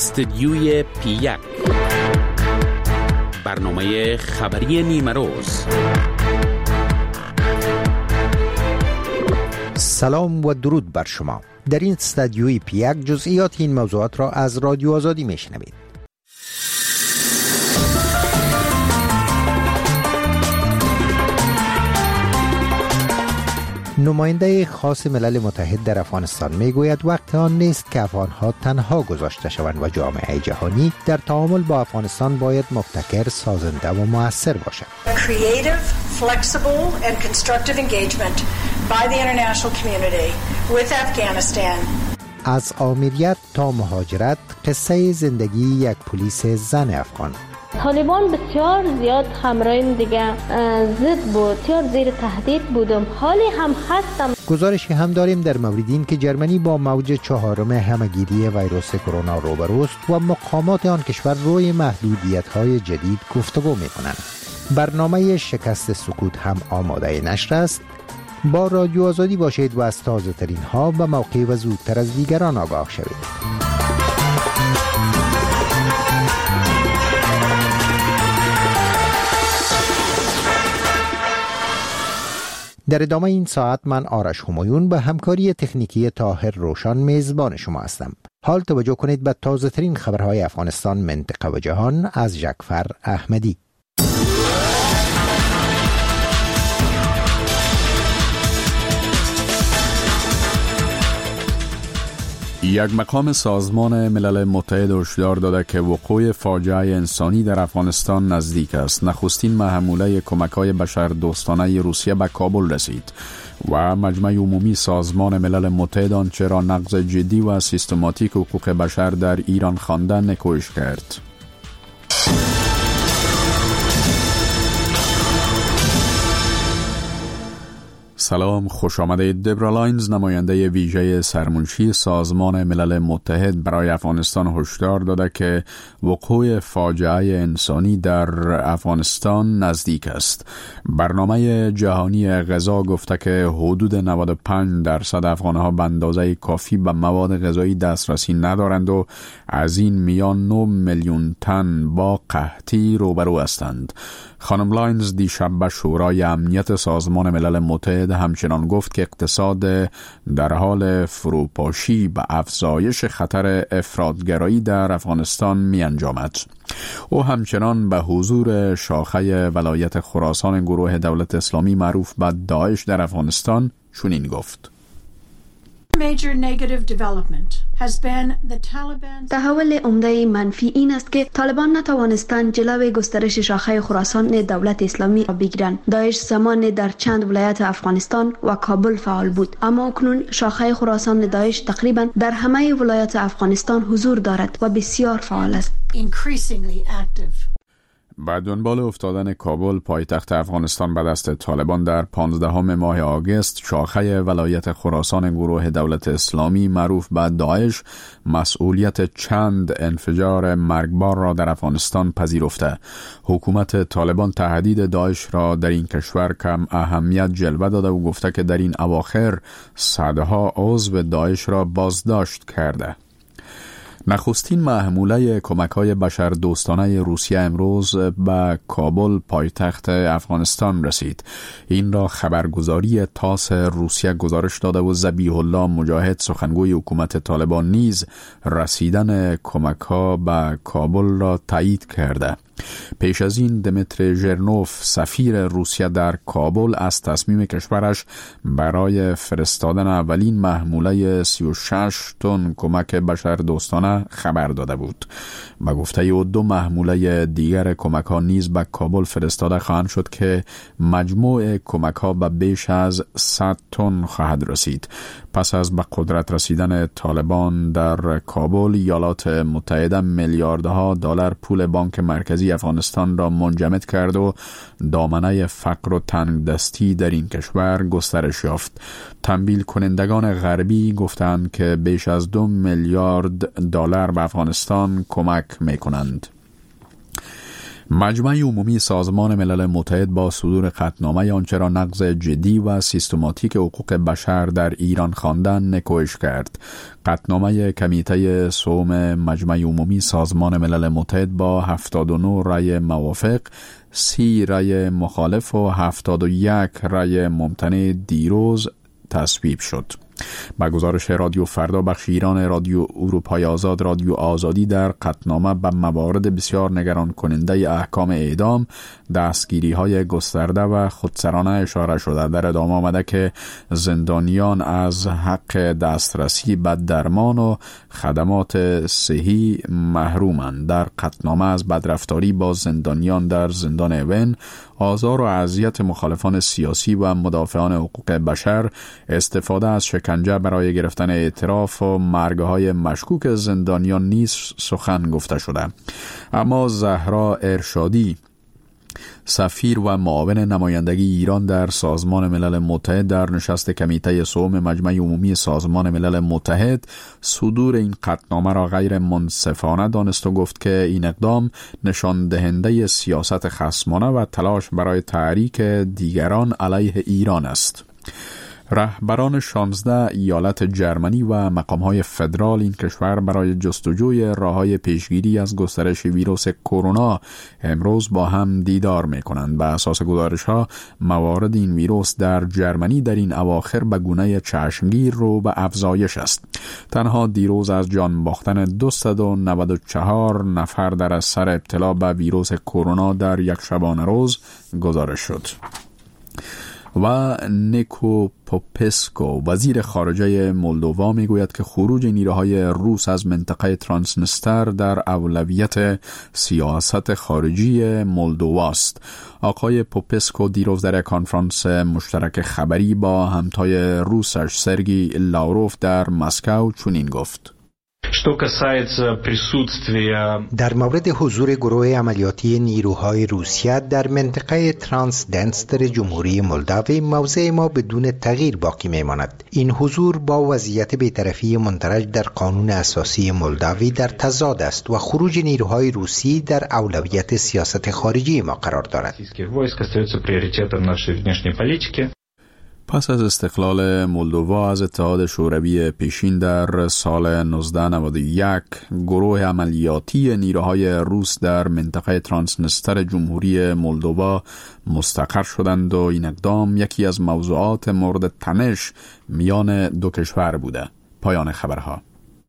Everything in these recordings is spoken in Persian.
استدیوی پی1 برنامه خبری نیمه روز. سلام و درود بر شما. در این استدیوی پی1 جزئیات این موضوعات را از رادیو آزادی میشنوید. نماینده خاص ملل متحد در افغانستان میگوید وقت آن نیست که افغانها تنها گذاشته شوند و جامعه جهانی در تعامل با افغانستان باید مبتکر، سازنده و مؤثر باشد. Creative, flexible and constructive engagement by the international community with Afghanistan. از آمیریت تا مهاجرت، قصه زندگی یک پلیس زن افغان. طالبان بسیار زیاد همراهیم دیگه ضد بود، بسیار زیر تهدید بودم، حالی هم هستم. گزارشی هم داریم در مورد این که جرمنی با موج چهارم همهگیری ویروس کرونا روبروست و مقامات آن کشور روی محدودیت‌های جدید گفتگو می‌کنند. برنامه شکست سکوت هم آماده نشر است. با رادیو آزادی باشید و از تازه‌ترین ها به موقع و زودتر از دیگران آگاه شوید. در ادامه این ساعت من آرش همایون به همکاری تکنیکی طاهر روشن میزبان شما هستم. حال توجه کنید به تازه ترین خبرهای افغانستان، منطقه و جهان از جعفر احمدی. یک مقام سازمان ملل متحد هشدار داده که وقوع فاجعه انسانی در افغانستان نزدیک است. نخستین محموله کمک‌های بشردوستانه روسیه به کابل رسید و مجمع عمومی سازمان ملل متحد آنچه را نقض جدی و سیستماتیک حقوق بشر در ایران خوانده نکوش کرد. سلام، خوش آمدید. دبرا لاینز، نماینده ویژه سرمنشی سازمان ملل متحد برای افغانستان، هشدار داده که وقوع فاجعه انسانی در افغانستان نزدیک است. برنامه جهانی غذا گفته که حدود 95% افغانها به اندازه کافی به مواد غذایی دسترسی ندارند و از این میان 9 میلیون تن با قحطی روبرو هستند. خانم لاینز دیشب به شورای امنیت سازمان ملل متحد همچنان گفت که اقتصاد در حال فروپاشی به افزایش خطر افراطگرایی در افغانستان می انجامد. او همچنان به حضور شاخه ولایت خراسان گروه دولت اسلامی معروف به داعش در افغانستان چنین گفت: تحول عمده منفی این است که طالبان نتوانستند جلوی گسترش شاخه خراسان دولت اسلامی را بگیرند. داعش زمان در چند ولایت افغانستان و کابل فعال بود، اما اکنون شاخه خراسان داعش تقریبا در همه ولایات افغانستان حضور دارد و بسیار فعال است. بعد دنبال افتادن کابل پایتخت افغانستان به دست طالبان در 15 ماه آگوست، شاخه ولایت خراسان گروه دولت اسلامی معروف به داعش مسئولیت چند انفجار مرگبار را در افغانستان پذیرفته. حکومت طالبان تهدید داعش را در این کشور کم اهمیت جلوه داده و گفته که در این اواخر صدها عضو داعش را بازداشت کرده. نخستین محموله کمک‌های بشردوستانه روسیه امروز به کابل پایتخت افغانستان رسید. این را خبرگزاری تاس روسیه گزارش داده و ذبیح الله مجاهد، سخنگوی حکومت طالبان، نیز رسیدن کمک‌ها به کابل را تایید کرده. پیش از این دمیتری ژرنوف، سفیر روسیه در کابل، از تصمیم کشورش برای فرستادن اولین محموله 36 تن کمک بشردوستانه خبر داده بود. به گفته او 2 محموله دیگر کمک ها نیز به کابل فرستاده خواهند شد که مجموع کمک ها به بیش از 100 تن خواهد رسید. پس از به قدرت رسیدن طالبان در کابل، ایالات متحده میلیاردها دلار پول بانک مرکزی افغانستان را منجمد کرد و دامنه فقر و تنگدستی در این کشور گسترش یافت. تنبیه کنندگان غربی گفتند که بیش از 2 میلیارد دلار به افغانستان کمک می‌کنند. مجمع عمومی سازمان ملل متحد با صدور قطعنامه آنچه را نقض جدی و سیستماتیک حقوق بشر در ایران خواندن نکوهش کرد. قطعنامه کمیته سوم مجمع عمومی سازمان ملل متحد با 79 رأی موافق، 30 رأی مخالف و 71 رأی ممتنع دیروز تصویب شد. با گزارش رادیو فردا بخش ایران رادیو اروپای آزاد رادیو آزادی در قطعنامه به موارد بسیار نگران کننده احکام اعدام، دستگیری های گسترده و خودسرانه اشاره شده. در ادامه آمده که زندانیان از حق دسترسی به درمان و خدمات صحی محرومند. در قطعنامه از بدرفتاری با زندانیان در زندان اوین، آزار و اذیت مخالفان سیاسی و مدافعان حقوق بشر، استفاده از شکنجه برای گرفتن اعتراف و مرگ‌های مشکوک زندانیان نیز سخن گفته شده. اما زهرا ارشادی، سفیر و معاون نمایندگی ایران در سازمان ملل متحد، در نشست کمیته سوم مجمع عمومی سازمان ملل متحد صدور این قطعنامه را غیر منصفانه دانست و گفت که این اقدام نشان دهنده سیاست خصمانه و تلاش برای تحریک دیگران علیه ایران است. رهبران 16 ایالت جرمنی و مقام‌های فدرال این کشور برای جستجوی راه‌های پیشگیری از گسترش ویروس کرونا امروز با هم دیدار می‌کنند. به اساس گزارش‌ها موارد این ویروس در جرمنی در این اواخر به گونه چشمگیر رو به افزایش است. تنها دیروز از جان باختن 294 نفر در اثر ابتلا به ویروس کرونا در یک شبانه روز گزارش شد. و نیکو پوپسکو وزیر خارجه مولدووا میگوید که خروج نیروهای روس از منطقه ترانسنستر در اولویت سیاست خارجی مولدووا است. آقای پوپسکو دیروز در کنفرانس مشترک خبری با همتای روسش سرگی لاوروف در مسکو چنین گفت: در مورد حضور گروه عملیاتی نیروهای روسیه در منطقه ترانسدنستر جمهوری مولداوی موضع ما بدون تغییر باقی میماند. این حضور با وضعیت بی‌طرفی مندرج در قانون اساسی مولداوی در تضاد است و خروج نیروهای روسی در اولویت سیاست خارجی ما قرار دارد. پس از استقلال مولدووا از اتحاد شوروی پیشین در سال 1991 گروه عملیاتی نیروهای روس در منطقه ترانسنستر جمهوری مولدووا مستقر شدند و این اقدام یکی از موضوعات مورد تنش میان دو کشور بوده. پایان خبرها.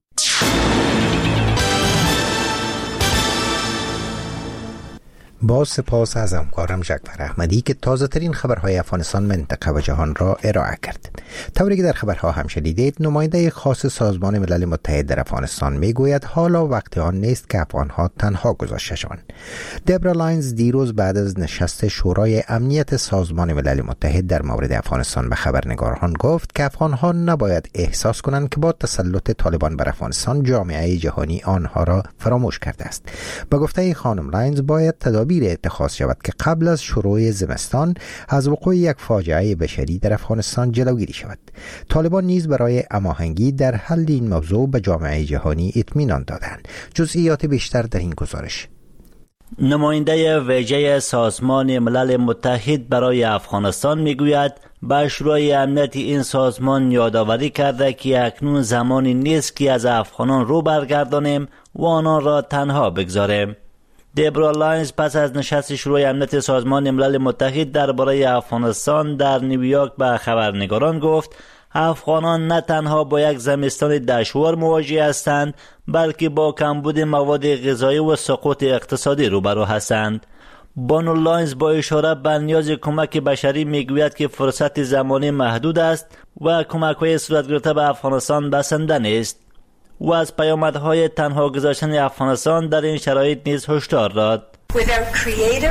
با سپاس از همکارم جعفر احمدی که تازه ترین خبرهای افغانستان، منطقه و جهان را ارائه کرد. طوری که در خبرها هم شنیدید، نماینده خاص سازمان ملل متحد در افغانستان میگوید حالا وقت آن نیست که افغانها تنها گذاشته شوند. دبرا لاینز دیروز بعد از نشست شورای امنیت سازمان ملل متحد در مورد افغانستان به خبرنگاران گفت که افغانها نباید احساس کنند که با تسلط طالبان بر افغانستان جامعه جهانی آنها را فراموش کرده است. به گفته خانم لاینز باید تدابیر اتخاذ شود که قبل از شروع زمستان از وقوع یک فاجعه بشری در افغانستان جلوگیری شود. طالبان نیز برای هماهنگی در حل این موضوع به جامعه جهانی اطمینان دادند. جزئیات بیشتر در این گزارش. نماینده ویژه سازمان ملل متحد برای افغانستان میگوید به شورای امنیت این سازمان یادآوری کرده که اکنون زمانی نیست که از افغانان رو برگردانیم و آنان را تنها بگذاریم. دبرا لاینز پس از نشست شورای امنیت سازمان ملل متحد درباره افغانستان در نیویورک به خبرنگاران گفت افغانان نه تنها با یک زمستان دشوار مواجه هستند بلکه با کمبود مواد غذایی و سقوط اقتصادی روبرو هستند. بانو لاینز با اشاره به نیاز کمک بشری میگوید که فرصت زمانی محدود است و کمک‌های صورت گرفته به افغانستان بسنده نیست و از پیامدهای تنها گذاشتن افغانستان در این شرایط نیز هشدار داد. Without creative,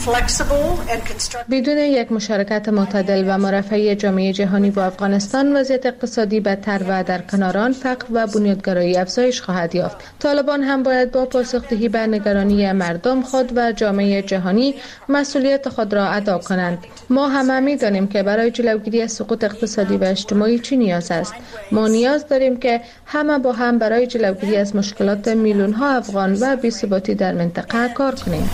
بدون یک مشارکت معتدل و مرفعی جامعه جهانی با افغانستان، وضعیت اقتصادی بدتر و در کنار آن فقر و بنیادگرایی افزایش خواهد یافت. طالبان هم باید با پاسخدهی به نگرانی مردم خود و جامعه جهانی مسئولیت خود را ادا کنند. ما همه می‌دانیم که برای جلوگیری از سقوط اقتصادی و اجتماعی چی نیاز است. ما نیاز داریم که همه با هم برای جلوگیری از مشکلات میلیون‌ها افغان و بی‌ثباتی در منطقه کار کنیم.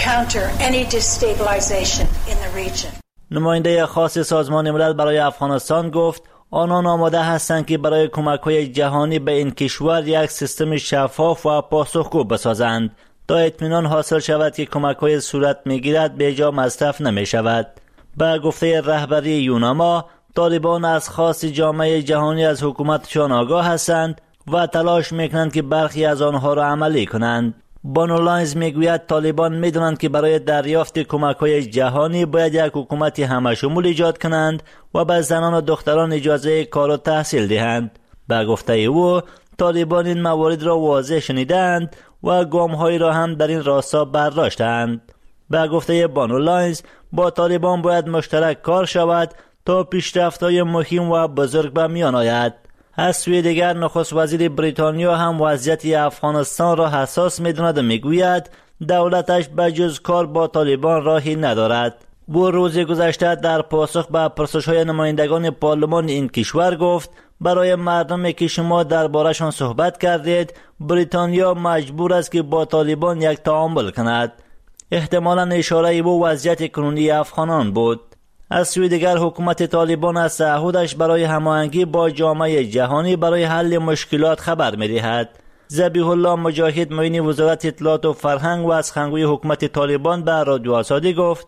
نماینده خاص سازمان ملل برای افغانستان گفت آنان آماده هستند که برای کمک‌های جهانی به این کشور یک سیستم شفاف و پاسخگو بسازند تا اطمینان حاصل شود که کمک‌های صورت می‌گیرد به جا مصرف نمی‌شود. به گفته رهبری یوناما، طالبان از خواست جامعه جهانی از حکومتشان آگاه هستند و تلاش می‌کنند که برخی از آنها را عملی کنند. بانو لاینز میگوید طالبان میدونند که برای دریافت کمک‌های جهانی باید یک حکومت همه‌شمول ایجاد کنند و به زنان و دختران اجازه کار و تحصیل دهند. به گفته او، طالبان این موارد را واضح شنیدند و گام‌هایی را هم در این راستا برداشتند. به گفته بانو لاینز، با طالبان باید مشترک کار شود تا پیشرفت‌های مهم و بزرگ به میان آید. از سوی دیگر نخست وزیر بریتانیا هم وضعیت افغانستان را حساس می‌داند و میگوید دولتش به جز کار با طالبان راهی ندارد. او روز گذشته در پاسخ به پرسش‌های نمایندگان پارلمان این کشور گفت برای مردمی که شما درباره‌شان صحبت کردید، بریتانیا مجبور است که با طالبان یک تعامل کند. احتمالاً اشاره او وضعیت کنونی افغانان بود. از سوی دیگر حکومت طالبان از تعهدش برای هماهنگی با جامعه جهانی برای حل مشکلات خبر می‌دهد. ذبیح الله مجاهد معین وزارت اطلاعات و فرهنگ و از سخنگوی حکومت طالبان به رادیو آزادی گفت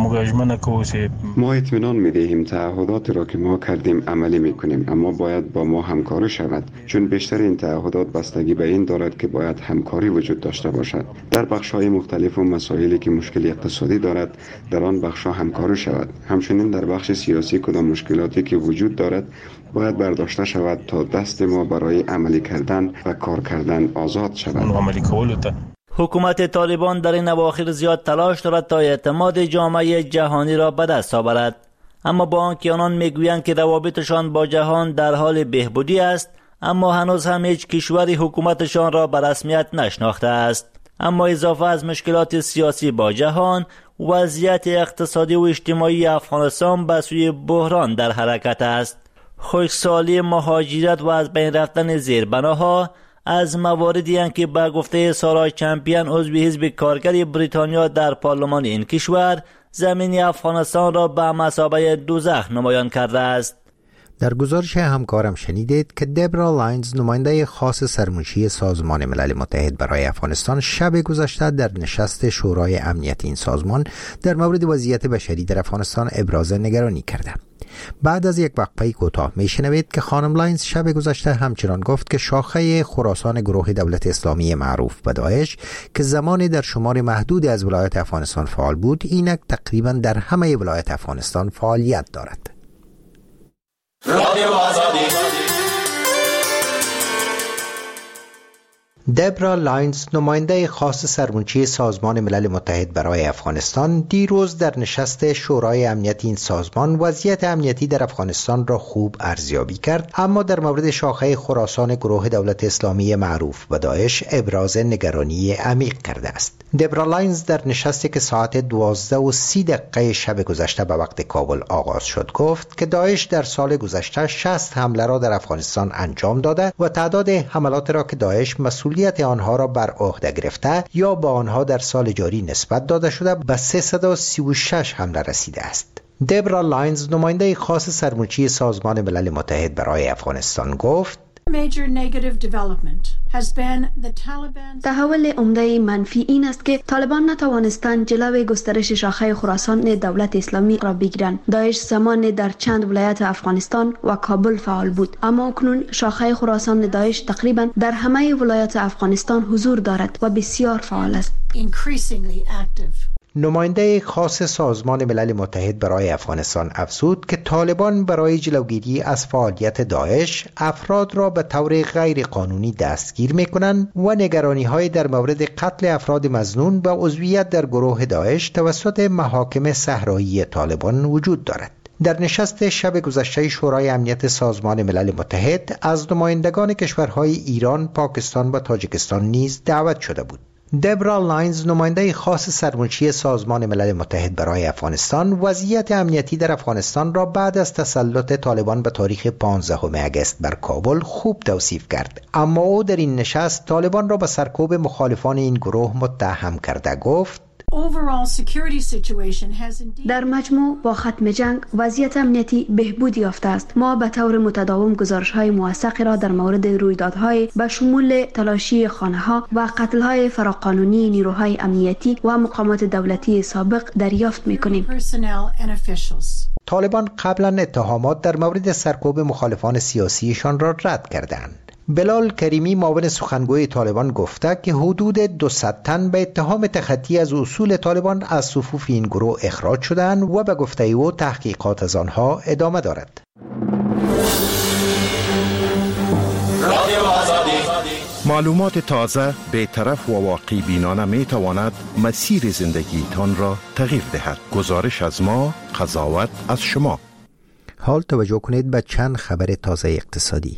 ما اطمینان می‌دهیم تعهدات را که ما کردیم عملی می‌کنیم، اما باید با ما همکاری شود، چون بیشتر این تعهدات بستگی به این دارد که باید همکاری وجود داشته باشد. در بخش‌های مختلف و مسائلی که مشکل اقتصادی دارد در آن بخش‌ها همکاری شود. همچنین در بخش سیاسی کدام مشکلاتی که وجود دارد باید برداشته شود تا دست ما برای عملی کردن و کار کردن آزاد شود. حکومت طالبان در این اواخر زیاد تلاش دارد تا اعتماد جامعه جهانی را به دست آورد، اما با آنکه آنان میگویند که روابطشان با جهان در حال بهبودی است، اما هنوز هم هیچ کشوری حکومتشان را به رسمیت نشناخته است. اما اضافه از مشکلات سیاسی با جهان، وضعیت اقتصادی و اجتماعی افغانستان به سوی بحران در حرکت است. خشکسالی، مهاجرت و از بین رفتن زیربناها از مواردی هستند که به گفته سارا چمپیون عضو حزب کارگر بریتانیا در پارلمان این کشور زمین افغانستان را به مثابه دوزخ نمایان کرده است. در گزارش همکارم شنیدید که دبرا لاینز نماینده خاص سرمنشی سازمان ملل متحد برای افغانستان شب گذشته در نشست شورای امنیت این سازمان در مورد وضعیت بشری در افغانستان ابراز نگرانی کرده. بعد از یک وقفه کوتاه میشنوید که خانم لاینز شب گذشته همچنان گفت که شاخه خراسان گروه دولت اسلامی معروف به داعش که زمانی در شمار محدود از ولایات افغانستان فعال بود، اینک تقریبا در همه ولایات افغانستان فعالیت دارد. دبرا لاینز نماینده خاص سرمنشی سازمان ملل متحد برای افغانستان دیروز در نشست شورای امنیت این سازمان وضعیت امنیتی در افغانستان را خوب ارزیابی کرد، اما در مورد شاخه خراسان گروه دولت اسلامی معروف به داعش ابراز نگرانی عمیق کرده است. دبرا لاینز در نشستی که ساعت 12:30 شب گذشته به وقت کابل آغاز شد گفت که داعش در سال گذشته 60 حمله را در افغانستان انجام داده و تعداد حملات را که داعش مسئولیت آنها را بر عهده گرفته یا با آنها در سال جاری نسبت داده شده به 336 حمله رسیده است. دبرا لاینز نماینده خاص سرمنشی سازمان ملل متحد برای افغانستان گفت تحول عمده منفی این است که طالبان نتوانستند جلوی گسترش شاخه خراسان دولت اسلامی را بگیرند. داعش زمان در چند ولایت افغانستان و کابل فعال بود، اما اکنون شاخه خراسان داعش تقریبا در همه ولایات افغانستان حضور دارد و بسیار فعال است. نماینده خاص سازمان ملل متحد برای افغانستان افزود که طالبان برای جلوگیری از فعالیت داعش افراد را به طور غیر قانونی دستگیر می‌کنند و نگرانی‌های در مورد قتل افراد مظنون به عضویت در گروه داعش توسط محاکم صحرایی طالبان وجود دارد. در نشست شب گذشته شورای امنیت سازمان ملل متحد از نمایندگان کشورهای ایران، پاکستان و تاجیکستان نیز دعوت شده بود. دبرا لاینز، نماینده خاص سرمنشی سازمان ملل متحد برای افغانستان، وضعیت امنیتی در افغانستان را بعد از تسلط طالبان به تاریخ 15 اگست بر کابل خوب توصیف کرد، اما او در این نشست طالبان را به سرکوب مخالفان این گروه متهم کرده گفت در مجموع با ختم جنگ وضعیت امنیتی بهبود یافته است. ما به طور متداوم گزارش‌های موثقی را در مورد رویدادهای به شمول تلاشی خانه‌ها و قتل‌های فراقانونی نیروهای امنیتی و مقامات دولتی سابق دریافت می‌کنیم. طالبان قبلا اتهامات در مورد سرکوب مخالفان سیاسیشان را رد کردند. بلال کریمی، معاون سخنگوی طالبان، گفته که حدود 200 تن به اتهام تخطی از اصول طالبان از صفوف این گروه اخراج شدند و به گفته او تحقیقات از آنها ادامه دارد. معلومات تازه، بی‌طرف و واقع بینانه می تواند مسیر زندگی تان را تغییر دهد. گزارش از ما، قضاوت از شما. حال توجه کنید به چند خبر تازه اقتصادی.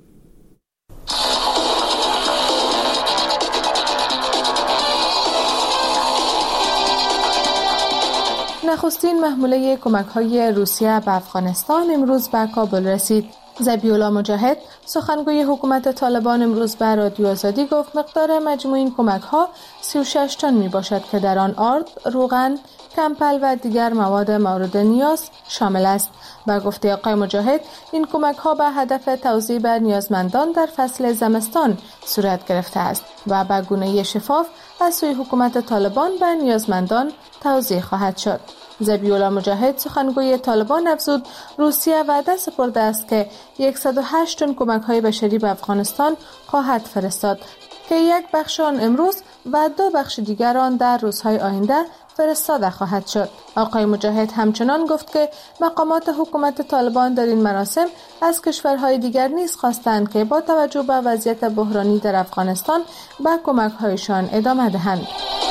نخستین محموله کمک‌های روسیه به افغانستان امروز به کابل رسید. ذبیح‌الله مجاهد، سخنگوی حکومت طالبان، امروز به رادیو آزادی گفت مقدار مجموع این کمک‌ها 36 تن میباشد که در آن آرد، روغن، کمپل و دیگر مواد مورد نیاز شامل است. با گفته آقای مجاهد، این کمک‌ها به هدف توزیع به نیازمندان در فصل زمستان صورت گرفته است و به گونه‌ای شفاف از سوی حکومت طالبان به نیازمندان توزیع خواهد شد. ذبیح‌الله مجاهد، سخنگوی طالبان، افزود روسیه وعده سپرده است که 108 تن کمک‌های بشری به افغانستان خواهد فرستاد که یک بخش آن امروز و 2 بخش دیگر آن در روزهای آینده فرستاده خواهد شد. آقای مجاهد همچنان گفت که مقامات حکومت طالبان در این مراسم از کشورهای دیگر نیز خواستند که با توجه به وضعیت بحرانی در افغانستان به کمک‌هایشان ادامه دهند.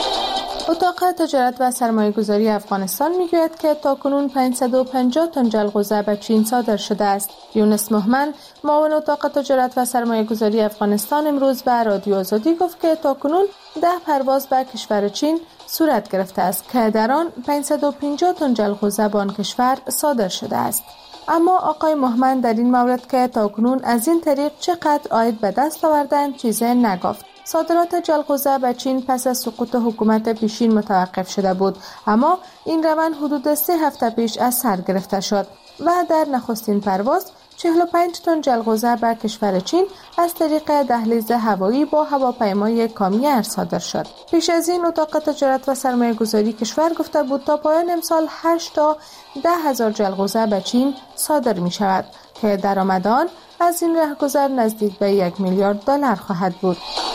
اتاق تجارت و سرمایه‌گذاری افغانستان میگوید که تاکنون 550 تن جلغوزه به چین صادر شده است. یونس مهمن، معاون اتاق تجارت و سرمایه‌گذاری افغانستان، امروز به رادیو آزادی گفت که تاکنون 10 پرواز به کشور چین صورت گرفته است که در آن 550 تن جلغوزه به آن کشور صادر شده است. اما آقای مهمن در این مورد که تاکنون از این طریق چقدر عاید به دست آوردند چیزی نگفت. صادرات جلغوزه به چین پس از سقوط حکومت پیشین متوقف شده بود، اما این روند حدود 3 هفته پیش از سر گرفته شد و در نخستین پرواز 45 تن جلغوزه به کشور چین از طریق دهلیز هوایی با هواپیمای کامیر صادر شد. پیش از این اتاق تجارت و سرمایه‌گذاری کشور گفته بود تا پایان امسال 8 تا 10 هزار جلغوزه به چین صادر می شود که درآمد آن از این رهگذر نزدیک به 1 میلیارد دلار خواهد بود.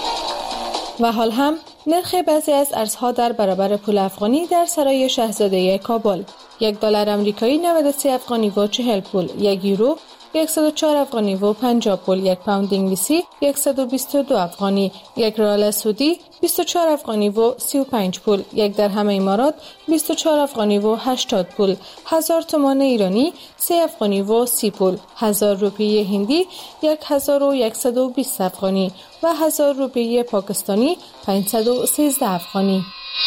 و حال هم نرخ بعضی از ارزها در برابر پول افغانی در سرای شاهزاده کابل: $1 آمریکایی 93 افغانی و 40 پول، 1 یورو 104 افغانی و 50 پول، 1 پوند انگلیسی 122 افغانی، 1 ریال سعودی 24 افغانی و 35 پول، 1 درهم امارات 24 افغانی و 80 پول، 1000 تومان ایرانی 3 افغانی و 30 پول، 1000 روپیه هندی 1120 افغانی و 1000 روپیه پاکستانی 513 افغانی.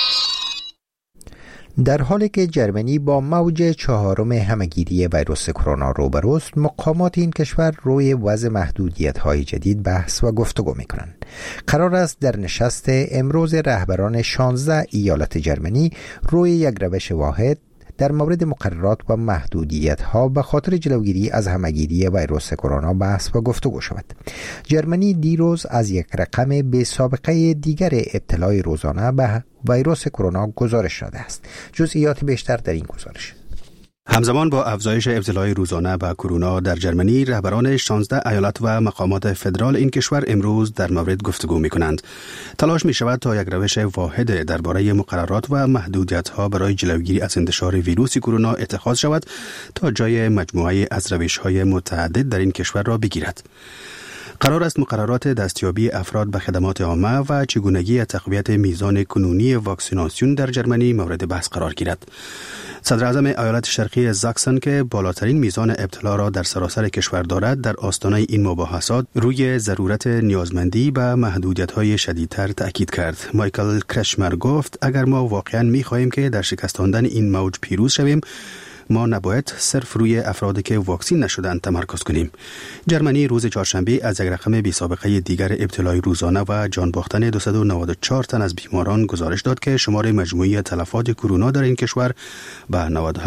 در حالی که جرمنی با موج 4 همه‌گیری ویروس کرونا روبروست، مقامات این کشور روی وضع محدودیت‌های جدید بحث و گفتگو می‌کنند. قرار است در نشست امروز رهبران 16 ایالت جرمنی روی یک روش واحد در مورد مقررات و محدودیت‌ها به خاطر جلوگیری از همه‌گیری ویروس کرونا بحث و گفتگو شود. جرمنی دیروز از یک رقم بی سابقه دیگر ابتلای روزانه به ویروس کرونا گزارش داده است. جزئیات بیشتر در این گزارش. همزمان با افزایش ابتلای روزانه به کرونا در جرمنی، رهبران 16 ایالت و مقامات فدرال این کشور امروز در مورد گفتگو می کنند. تلاش می شود تا یک روش واحد درباره مقررات و محدودیت ها برای جلوگیری از انتشار ویروس کرونا اتخاذ شود تا جای مجموعه از روش های متعدد در این کشور را بگیرد. قرار است مقررات دستیابی افراد به خدمات عامه و چگونگی تقویت میزان کنونی واکسیناسیون در جرمنی مورد بحث قرار گیرد. صدر اعظم ایالت شرقی زاکسن که بالاترین میزان ابتلا را در سراسر کشور دارد، در آستانه این مباحثات روی ضرورت نیازمندی به محدودیت‌های شدیدتر تأکید کرد. مایکل کرشمر گفت اگر ما واقعاً می‌خواهیم که در شکستاندن این موج پیروز شویم، ما نباید صرف روی افرادی که واکسین نشدند تمرکز کنیم. جرمنی روز چهارشنبه از یک رقم بی سابقه دیگر ابتلای روزانه و جان باختن 294 تن از بیماران گزارش داد که شمار مجموعی تلفات کرونا در این کشور به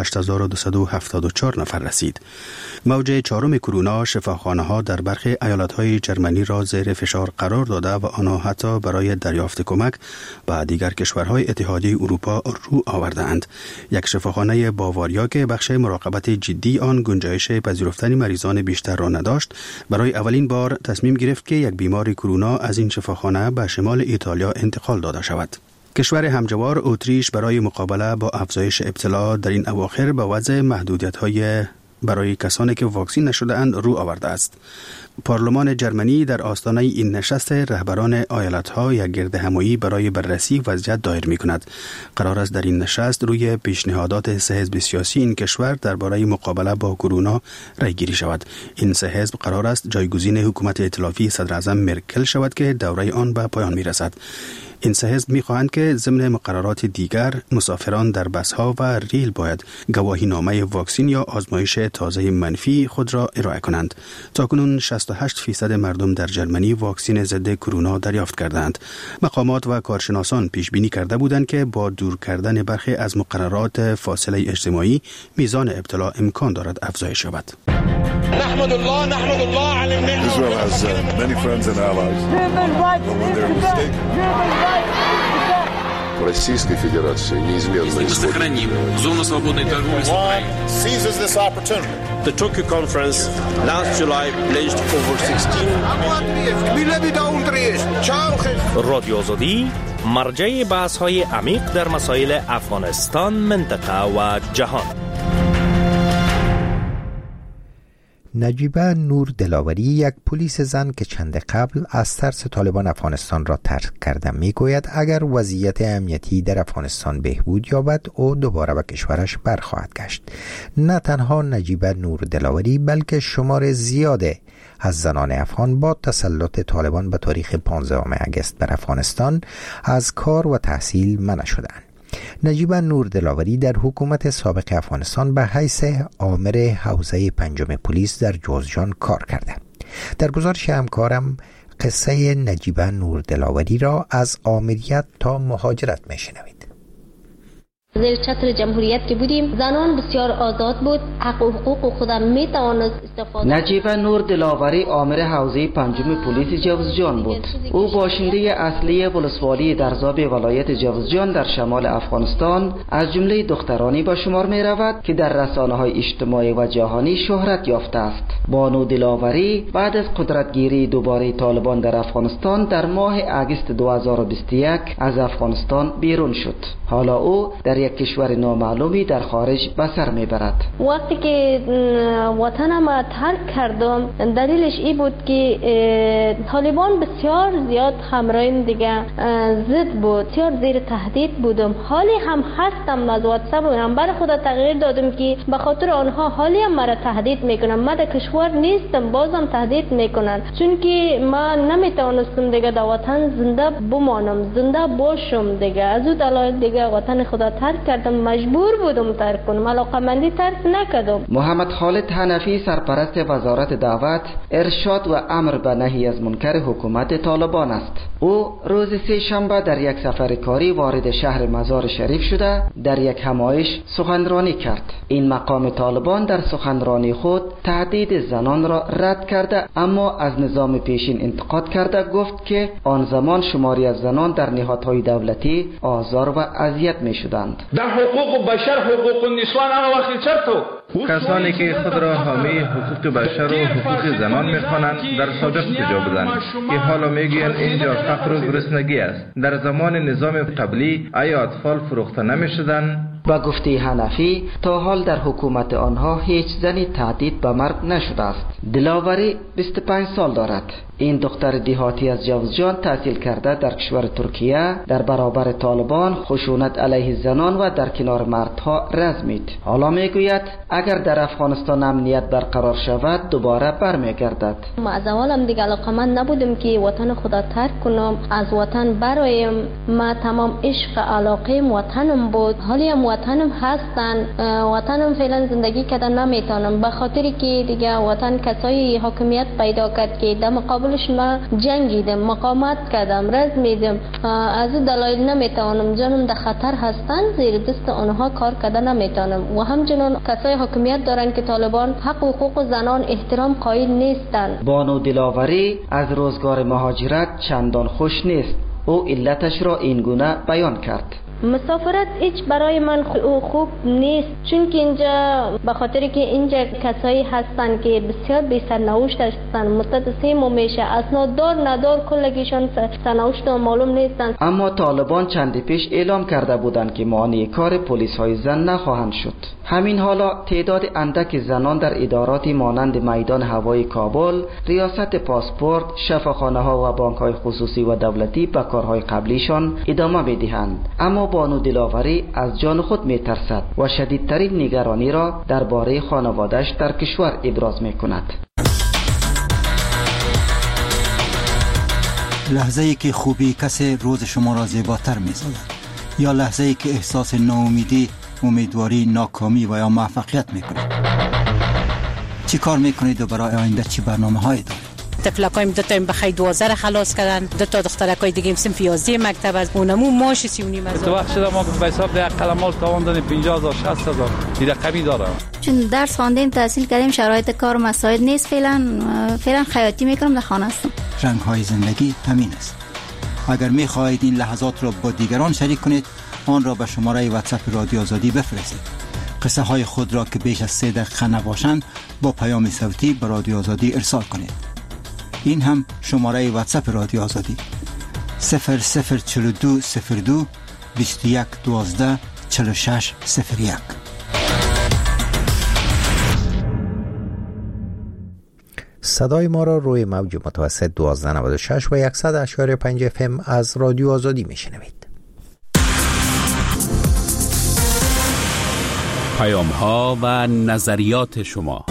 98274 نفر رسید. موج چهارم کرونا شفاخانه‌ها در برخی ایالت‌های جرمنی را زیر فشار قرار داده و آنها حتی برای دریافت کمک به دیگر کشورهای اتحادیه اروپا رو آورده‌اند. یک شفاخانه باواریا که بخش مراقبت جدی آن گنجایش پذیرفتن مریضان بیشتر را نداشت، برای اولین بار تصمیم گرفت که یک بیمار کرونا از این شفاخانه به شمال ایتالیا انتقال داده شود. کشور همجوار اتریش برای مقابله با افزایش ابتلا در این اواخر به وضع محدودیت‌های برای کسانی که واکسین نشده اند رو آورده است. پارلمان جرمنی در آستانه این نشست رهبران ایالت‌ها یک گردهمایی برای بررسی وضعیت دایر می‌کند. قرار است در این نشست روی پیشنهادات سه حزب سیاسی این کشور درباره مقابله با کرونا رای گیری شود. این سه حزب قرار است جایگزین حکومت ائتلافی صدر اعظم مرکل شود که دوره آن به پایان می‌رسد. این سه حزب می‌خواهند که ضمن مقررات دیگر مسافران در بس‌ها و ریل باید گواهینامه واکسین یا آزمایش تازه منفی خود را ارائه کنند. تاکنون 68% مردم در جرمنی واکسین ضد کرونا دریافت کردند. مقامات و کارشناسان پیش بینی کرده بودند که با دور کردن برخی از مقررات فاصله اجتماعی میزان ابتلا امکان دارد افزایش یابد. نحمد الله على النعمة. Israel has many friends and allies. But when they're mistaken. Российской Федерации неизменно сохраним зону свободной торговли с Украиной. Seizes this opportunity. The Tokyo conference last July pledged over 16 رادیو آزادی مرجع بحث‌های عمیق در مسائل افغانستان، منطقه و جهان. نجیبه نور دلاوری، یک پلیس زن که چند قبل از ترس طالبان افغانستان را ترک کرده، میگوید اگر وضعیت امنیتی در افغانستان بهبود یابد او دوباره به کشورش برخواهد گشت. نه تنها نجیبه نور دلاوری بلکه شمار زیاده از زنان افغان با تسلط طالبان به تاریخ 15 آگوست بر افغانستان از کار و تحصیل منع شدند. نجیبه نور دلاوری در حکومت سابق افغانستان به حیث آمر حوزه 5 پلیس در جوزجان کار کرده. در گزارش همکارم قصه نجیبه نور دلاوری را از آمریت تا مهاجرت میشنوید. زیر چتر جمهوریت که بودیم زنان بسیار آزاد بود، حق و حقوق خودم می توانست استفاده. نجیبه نور دلاوری آمر حوزه 5 پلیس جوزجان بود. او باشنده اصلی ولسوالی درزاب ولایت جوزجان در شمال افغانستان از جمله دخترانی به شمار می رود که در رسانه‌های اجتماعی و جهانی شهرت یافته است. بانو دلاوری بعد از قدرتگیری دوباره طالبان در افغانستان در ماه اگست 2021 از افغانستان بیرون شد. حالا او در یک کشور نامعلومی در خارج به سر میبرد. وقتی که وطنم را ترک کردم دلیلش این بود که طالبان بسیار زیاد همراهیم دیگه ضد بود، بسیار زیر تهدید بودم. حالی هم هستم، از واتساپ هم برای خدا تغییر دادم که به خاطر آنها حالی هم مرا تهدید میکنن. من در کشور نیستم بازم تهدید میکنن، چون که من نمیتونستم دیگه در وطن زنده بمانم، زنده باشم دیگه. از اون دلایل دیگه وطن خدا ترک کردم، مجبور بودم ترک کنم، علاقمندی ترک نکردم. محمد خالد حنفی سرپرست وزارت دعوت، ارشاد و امر به نهی از منکر حکومت طالبان است. او روز سه شنبه در یک سفر کاری وارد شهر مزار شریف شده در یک همایش سخنرانی کرد. این مقام طالبان در سخنرانی خود تهدید زنان را رد کرده، اما از نظام پیشین انتقاد کرده. گفت که آن زمان شماری از زنان در نهادهای دولتی آزار و اذیت می شدند. در حقوق بشر حقوق النسوان آن وقت چرتو کسانی که خود را حامی حقوق بشر و حقوق زنان میخوانند در سابق کجا بودند که حالا میگویند اینجا فقر و گرسنگی است؟ در زمان نظام قبلی آیا اطفال فروخته نمیشدند؟ با گفته حنفی تا حال در حکومت آنها هیچ زنی تهدید به مرگ نشده است. دلاوری 25 سال دارد. این دختر دیهاتی از جوزجان تحصیل کرده در کشور ترکیه در برابر طالبان خشونت علیه زنان و در کنار مردها رزمید. حالا میگوید اگر در افغانستان امنیت برقرار شود دوباره برمیگردد. ما از اول هم دیگه علاقمند نبودم که وطن خدا ترک کنم، از وطن برایم. ما تمام عشق علاقه وطنم بود، حالی هم وطنم هستن، وطنم فعلا زندگی کردن نمیتونم به خاطری که دیگه وطن کسایی حاکمیت پیدا کرد که در مقابلش ما جنگیدم، مقاومت کردم، رزمیدم. از دلایل نمیتونم، جانم در خطر هستن، زیر دست آنها کار کردن نمیتونم. و همچنین کسای حاکمیت دارن که طالبان حق و حقوق زنان احترام قائل نیستن. بانو دلاوری از روزگار مهاجرت چندان خوش نیست. او علتش را این گونه بیان کرد: مسافرت هیچ برای من خوب نیست، چون که اینجا به خاطر که اینجا کسایی هستن که بسیار بی سرنوشت هستن، مدت 3 ماه میشه اسناد دار ندار کلگیشان سرنوشت معلوم نیستن. اما طالبان چندی پیش اعلام کرده بودند که مانع کار پلیس های زن نخواهند شد. همین حالا تعداد اندک زنان در ادارات مانند میدان هوایی کابل، ریاست پاسپورت، شفاخانه ها و بانک های خصوصی و دولتی به کارهای قبلیشان ادامه میدهند. اما بانو دلاوری از جان خود میترسد و شدیدترین نگرانی را درباره خانواده‌اش در کشور ابراز میکند. لحظه‌ای که خوبی کسی روز شما را زیباتر می‌سازد، یا لحظه‌ای که احساس ناامیدی، امیدواری، ناکامی و یا موفقیت می‌کنید. چی کار می‌کنید و برای آینده چی برنامه‌هایی دارید؟ طفلکایم 2 تا بخیر 12 خلاص کردن، 2 تا دخترکای دیگه صنف 11 مکتب از اونمو ماش 39,000. تو وقت شده ما به حساب ده قلمال تاوان دادیم 50,000 60,000 دیگه کمی داره. چون درس خواندیم تحصیل کردیم شرایط کار و مساعد نیست، فعلا خیاطی میکنم در خانه هستم. رنگ‌های زندگی همین است. اگر می‌خواهید این لحظات را با دیگران شریک کنید، آن را به شماره واتساپ رادیو آزادی بفرستید. قصه های خود را که بیش از 3 دقیقه نباشند با پیام صوتی به رادیو آزادی ارسال کنید. این هم شماره واتساپ رادیو آزادی 004202 21 12 46 01. صدای ما را روی موج متوسط 1296 و 100.5 FM از رادیو آزادی میشنوید. پیام ها و نظریات شما.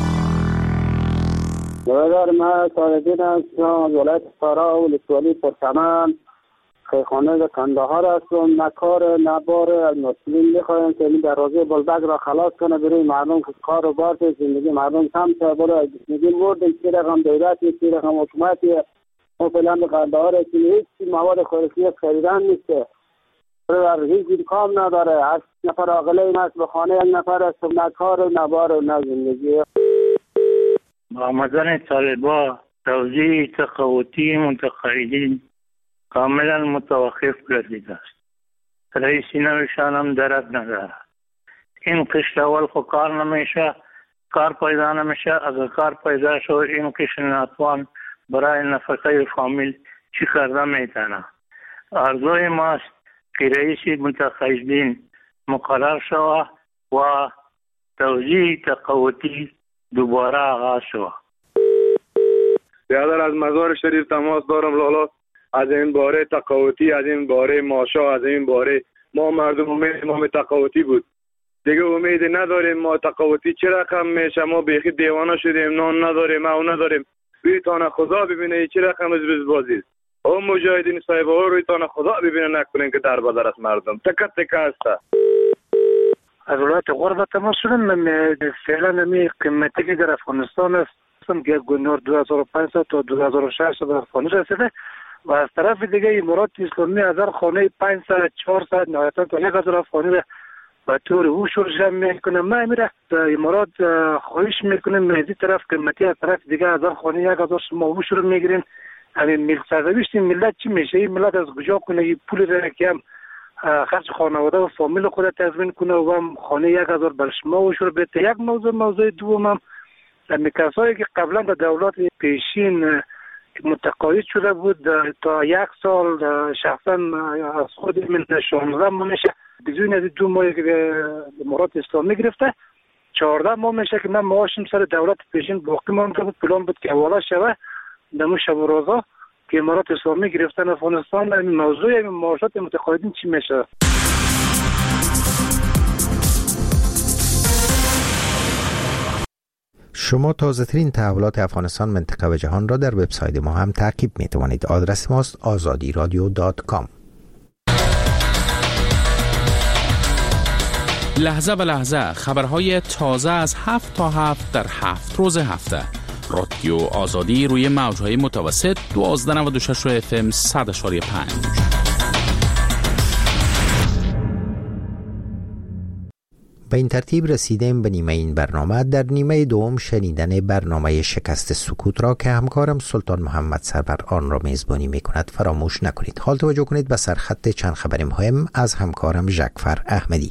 برادر من صادقین هستم از ولایت سارا و ولسوالی پرچمن، خیخانه کندهار هستم. نه کار نه بار از مسئولین میخوایم که این دروازه بلبک را خلاص کنه برای مردم که کار و بار زندگی مردم کم شه. برای زندگی مردم چی رقم دولتی چی رقم حکومتی ما فعلا به کندهار که هیچ مواد خوراکی خریدن نیسته، برای هیچ کام نداره. 8 نفر عاقله این هست به خانه 1 نفر است، نه کار و نه بار و نه زندگی. با آمدن طالبان توزیع تقاوتی متقاعدین کاملا متوقف گردیده است. رئیس نوشان هم درد ندارد. این قشت اول خود کار نمیشه، کار پیدا نمیشه. اگر کار پیدا شد این قشت ناتوان برای نفقه فامیل چی کرده میتونه. آرزوی ماست که رئیس متقاعدین مقرر شود و توزیع تقاوتی دوباره آغاز شد. برادر از مزار شریف تماس دارم لالا. از این باره تقاوتی، از این باره ماشا، از این باره ما مردم امید ما تقاوتی بود دیگه امید نداریم. ما تقاوتی چه رقم میشه؟ ما بیخی دیوانه شدیم، نان نداریم، او نداریم. رویتان خدا ببینه چه رقم از بازی است. او مجاهدین صاحب ها رویتان خدا ببینه نکنین که در بدر است مردم تکت تکه است. از ولایت غربت مسئولم فعلا نمی قیمتی که در افغانستان است که گنور 2500 تا 2600 افغانی رسیده و از طرف دیگه امارات اسلامی از هر خانه 500 400 نهایتا تا 1000 افغانی را به طور اوشور جمع میکنه. ما میره امارات خواهش میکنیم از این طرف قیمتی، از طرف دیگه از هر خانه 1000 شما اوشور میگیرین. همین ملت سرنوشت ملت چی میشه؟ این ملت از کجا کنه این پول را که هم خرج خانواده و فامیل خود تضمین کنه و خانه 1000 بر شما و شروع به یک موضوع دوم هم کسایی که قبلا به دولت پیشین متقاعد شده بود تا 1 سال شخصا از خود من 16 ماه میشه بدون از 2 ماه که امارات اسلامی گرفته 14 ماه میشه که من معاشم سر دولت پیشین باقی مانده بود. پلان بود که حواله شوه دمو شب و روزا که امارات اسلامی گرفتن افغانستان. این موضوع معاشات متقاعدین چی میشه؟ شما تازه ترین تحولات افغانستان، منطقه و جهان را در وبسایت ما هم تعقیب می توانید. آدرس ماست azadiradio.com. لحظه به لحظه خبرهای تازه از 7 تا 7 در 7 روز هفته. رادیو آزادی روی موجهای متوسط 1296 FM 100.5. به این ترتیب رسیدیم به نیمه این برنامه. در نیمه دوم شنیدن برنامه شکست سکوت را که همکارم سلطان محمد سرور آن را میزبانی می کند فراموش نکنید. حال توجه کنید به سرخط چند خبر مهم از همکارم ژکفر احمدی.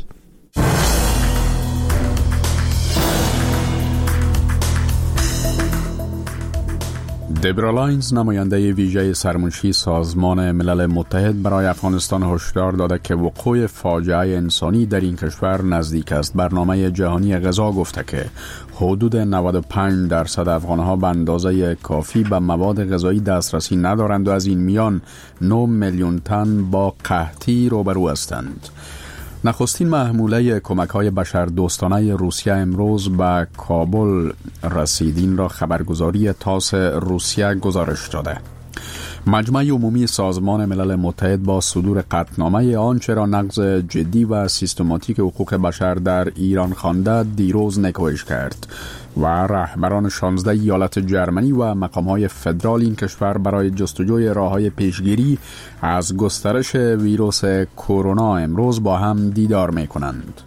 دبرا لاینز، نماینده ویژه سرمنشی سازمان ملل متحد برای افغانستان، هشدار داده که وقوع فاجعه انسانی در این کشور نزدیک است. برنامه جهانی غذا گفته که حدود 95% افغانها به اندازه کافی به مواد غذایی دسترسی ندارند و از این میان 9 میلیون تن با قحطی روبرو هستند. نخستین محموله کمک‌های بشردوستانه روسیه امروز به کابل رسید. این را خبرگزاری تاس روسیه گزارش داده. مجمع عمومی سازمان ملل متحد با صدور قطعنامه آنچه را نقض جدی و سیستماتیک حقوق بشر در ایران خوانده دیروز نکوهش کرد و رهبران 16 ایالت جرمنی و مقام‌های فدرال این کشور برای جستجوی راه‌های پیشگیری از گسترش ویروس کرونا امروز با هم دیدار می‌کنند.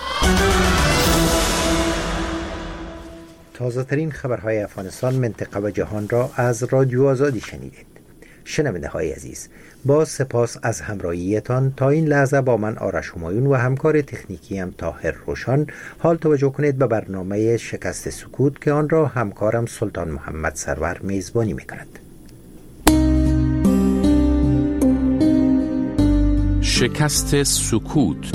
تازه ترین خبرهای افغانستان، منطقه و جهان را از رادیو آزادی شنیدید. شنونده های عزیز، با سپاس از همراهیتان تا این لحظه با من آرش همایون و همکار تکنیکیم طاهر روشان. حال توجه کنید به برنامه شکست سکوت که آن را همکارم سلطان محمد سرور میزبانی میکند. شکست سکوت.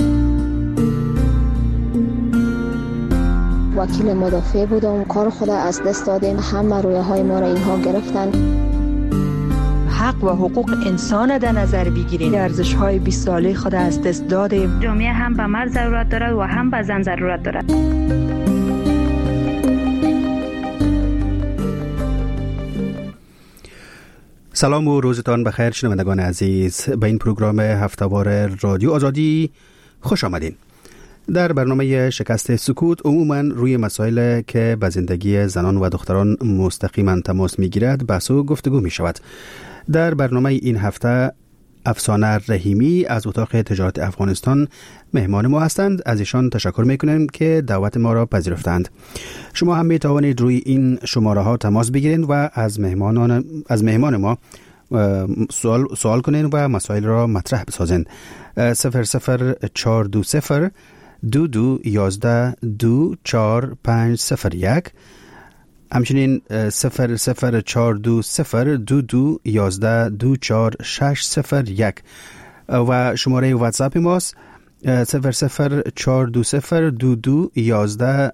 وکیل مدافع بودم، کار خود از دست دادیم، همه رویه های ما را اینها گرفتن. حق و حقوق انسان در نظر بگیریم. ارزش های 20 ساله خود از دست دادیم. جامعه هم به مرد ضرورت دارد و هم به زن ضرورت دارد. سلام و روزتان بخیر شنوندگان عزیز. به این پروگرام هفته‌وار رادیو آزادی خوش آمدین. در برنامه شکست سکوت عموماً روی مسائل که به زندگی زنان و دختران مستقیما تماس می‌گیرد بحث و گفتگو می‌شود. در برنامه این هفته افسانه رحیمی از اتاق تجارت افغانستان مهمان ما هستند. از ایشان تشکر میکنیم که دعوت ما را پذیرفتند. شما هم میتوانید روی این شماره ها تماس بگیرید و از مهمان ما سوال کنید و مسائل را مطرح بسازید. 00420 2211 24501 همچنین 00420 2211 24601 و شماره واتساپ ماست 00420 2211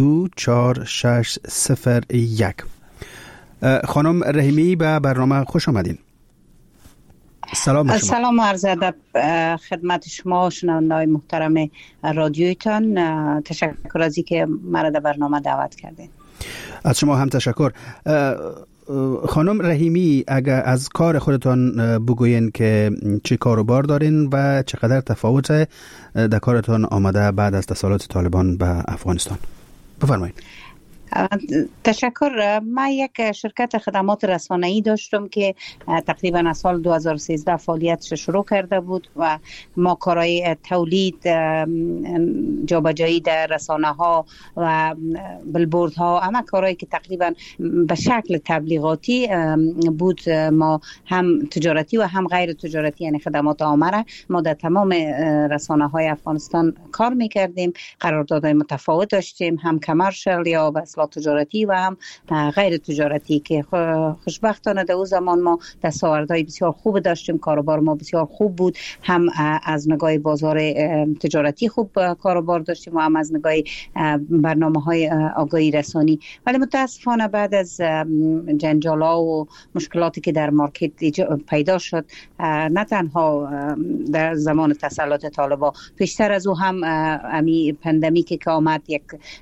24601. خانم رحیمی به برنامه خوش آمدین. سلام شما. سلام و عرض ادب خدمت شما شنونده‌های محترم رادیویتان. تشکر از اینکه مرا در برنامه دعوت کردین. از شما هم تشکر. خانم رحیمی، اگر از کار خودتان بگوین که چه کاروبار دارین و چقدر تفاوت در کارتان آمده بعد از تسلط طالبان به افغانستان، بفرمایید. تشکر. من یک شرکت خدمات رسانه‌ای داشتم که تقریبا از سال 2013 فعالیتش شروع کرده بود و ما کارهای تولید، جابجایی در رسانه‌ها و بلبوردها، همه کارهایی که تقریبا به شکل تبلیغاتی بود، ما هم تجارتی و هم غیر تجارتی، یعنی خدمات عامه را ما در تمام رسانه‌های افغانستان کار می‌کردیم. قراردادهای متفاوت داشتیم، هم کمرشل یا به اصطلاح تجارتی و هم غیر تجارتی، که خوشبختانه در اون زمان ما دستاوردهای بسیار خوب داشتیم. کاروبار ما بسیار خوب بود، هم از نگاه بازار تجارتی خوب کاروبار داشتیم و هم از نگاه برنامه‌های آگاهی رسانی. ولی متاسفانه بعد از جنجال‌ها و مشکلاتی که در مارکت پیدا شد، نه تنها در زمان تسلط طالبان، پیشتر از او هم امی پاندمیکی که آمد یک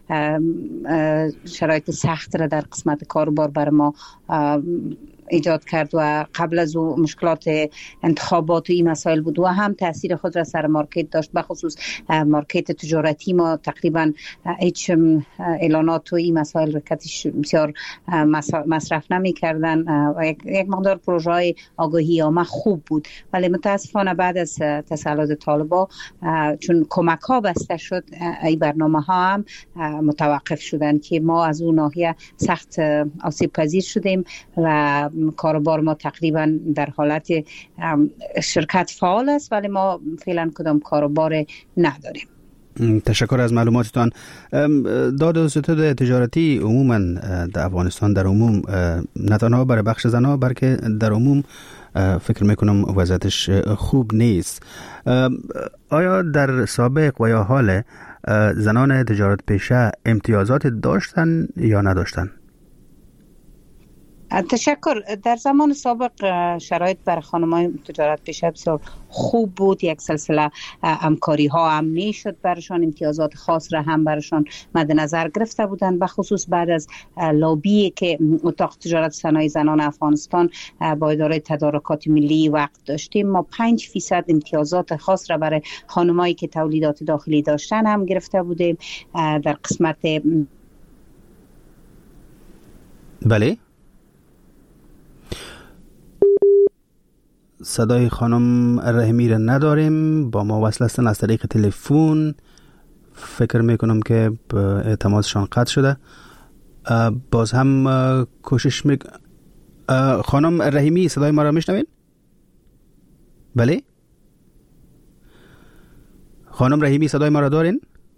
شرایط سخت را در قسمت کاروبار بر ما ایجاد کرد و قبل از او مشکلات انتخابات و این مسائل بود و هم تاثیر خود را سر مارکت داشت. بخصوص مارکت تجارتی ما تقریبا هیچ اعلانات و این مسائل رکتش بسیار مصرف نمی کردن و یک مقدار پروژه های آگاهی عامه خوب بود. ولی متاسفانه بعد از تسلط طالبان، چون کمک ها بسته شد، این برنامه ها هم متوقف شدن که ما از اون ناحیه سخت آسیب پذیر شدیم و کاروبار ما تقریبا در حالت شرکت فعال است، ولی ما فعلا کدام کاروبار نداریم. تشکر از معلوماتتان. داد و ستد تجارتی عموما در افغانستان در عموم، نه تنها برای بخش زنها بلکه در عموم فکر میکنم وضعیتش خوب نیست. آیا در سابق و یا حال زنان تجارت پیشه امتیازات داشتن یا نداشتن؟ تشکر. در زمان سابق شرایط برای خانم‌های تجارت پیشه بسیار خوب بود. یک سلسله همکاری ها هم میشد برشان، امتیازات خاص را هم برشان مد نظر گرفته بودند. به خصوص بعد از لابی که اتاق تجارت صنایع زنان افغانستان با اداره تدارکات ملی وقت داشتیم، ما 5% امتیازات خاص را برای خانمایی که تولیدات داخلی داشتن هم گرفته بودیم. در قسمت بله، صدای خانم رحیمی را نداریم، با ما وصل هستن از طریق تلفن. فکر میکنم که تماسشان قطع شده. باز هم کوشش خانم رحیمی صدای ما را میشنوین؟ بله خانم رحیمی صدای ما را دارین؟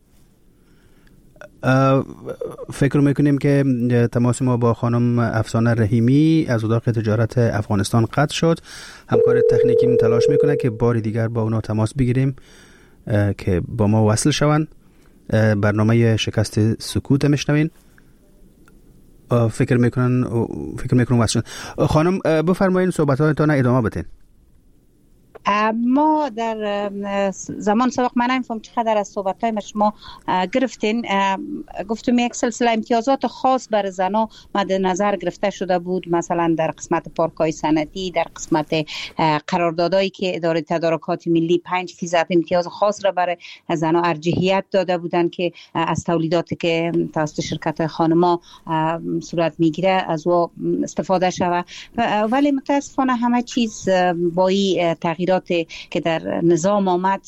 فکر میکنیم که تماس ما با خانم افسانه رحیمی از اتاق تجارت افغانستان قطع شد. همکار تکنیکی تلاش میکنه که بار دیگر با اونا تماس بگیریم که با ما وصل شوند. برنامه شکست سکوت میشنوین. فکر میکنم وصل شد. خانم بفرمایید صحبتاتون ادامه بدین. ما در زمان سابق، من نمی‌فهم چقدر از صحبت‌های شما گرفتین، گفتم یک سلسله امتیازات خاص برای زن‌ها مد نظر گرفته شده بود، مثلا در قسمت پارک‌های صنعتی، در قسمت قراردادهایی که اداره تدارکات ملی 5% امتیاز خاص را برای زن‌ها ارجحیت داده بودند که از تولیداتی که توسط شرکت‌های خانم‌ها صورت می‌گیره از او استفاده شود. ولی متأسفانه همه چیز با این تغییرات که در نظام آمد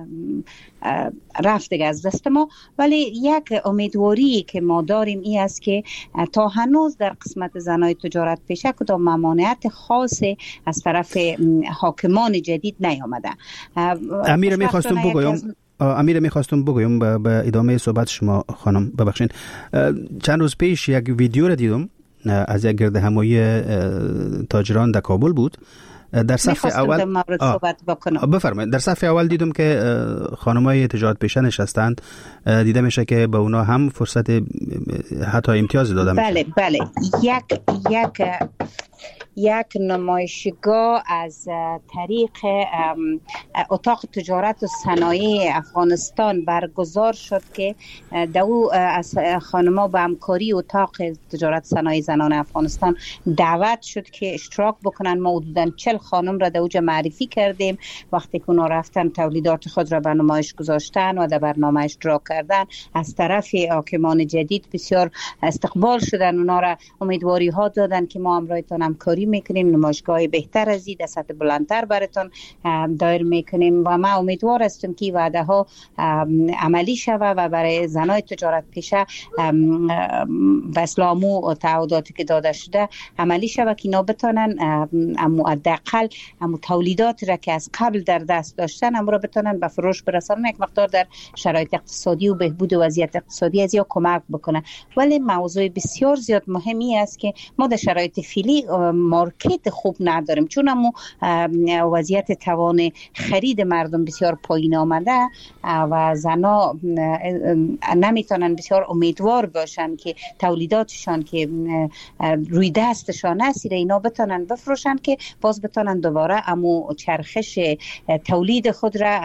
رفت دیگه از دست ما. ولی یک امیدواری که ما داریم این است که تا هنوز در قسمت زنای تجارت پیشه کدام ممانعت خاصی از طرف حاکمان جدید نیامده. امیر میخواستم بگویم به ادامه صحبت شما خانم، ببخشید. چند روز پیش یک ویدیو را دیدم از یک گرد همایی تاجران در کابل بود. در صف اول بفرمایید. در صف اول دیدم که خانمای تجارت پیشه نشستند. دیده میشه که به اونا هم فرصت حتی امتیاز داده میشه. بله یک یک نمایشگاه از طریق اتاق تجارت و صنایع افغانستان برگزار شد که دو از خانم‌ها به همکاری اتاق تجارت صنایع زنان افغانستان دعوت شد که اشتراک بکنن. ما حدوداً 40 خانم را در اوج معرفی کردیم. وقتی که اونا رفتن تولیدات خود را به نمایش گذاشتن و در برنامه اشتراک کردن، از طرف حاکمان جدید بسیار استقبال شدن. اونا را امیدواری ها دادن که ما همراهتان همکاری میکنیم، نمایشگاه بهتر از این در سطح بلندتر براتون دایر میکنیم و ما امیدوار هستیم که وعده ها عملی شود و برای زنای تجارت پیشه و اسلامو تعهداتی که داده شده عملی شود که اینا بتونن حداقل تولیدات را که از قبل در دست داشتن هم را بتونن به فروش برسانن، یک مقدار در شرایط اقتصادی و بهبود وضعیت اقتصادی از یا کمک بکنه. ولی موضوع بسیار زیاد مهمی است که ما در شرایط فعلی مارکت خوب نداریم، چون هم وضعیت توان خرید مردم بسیار پایین آمده و زنا نمیتونن بسیار امیدوار باشن که تولیداتشان که روی دستشان است اینا بتونن بفروشن که باز بتونن دوباره امو چرخش تولید خود را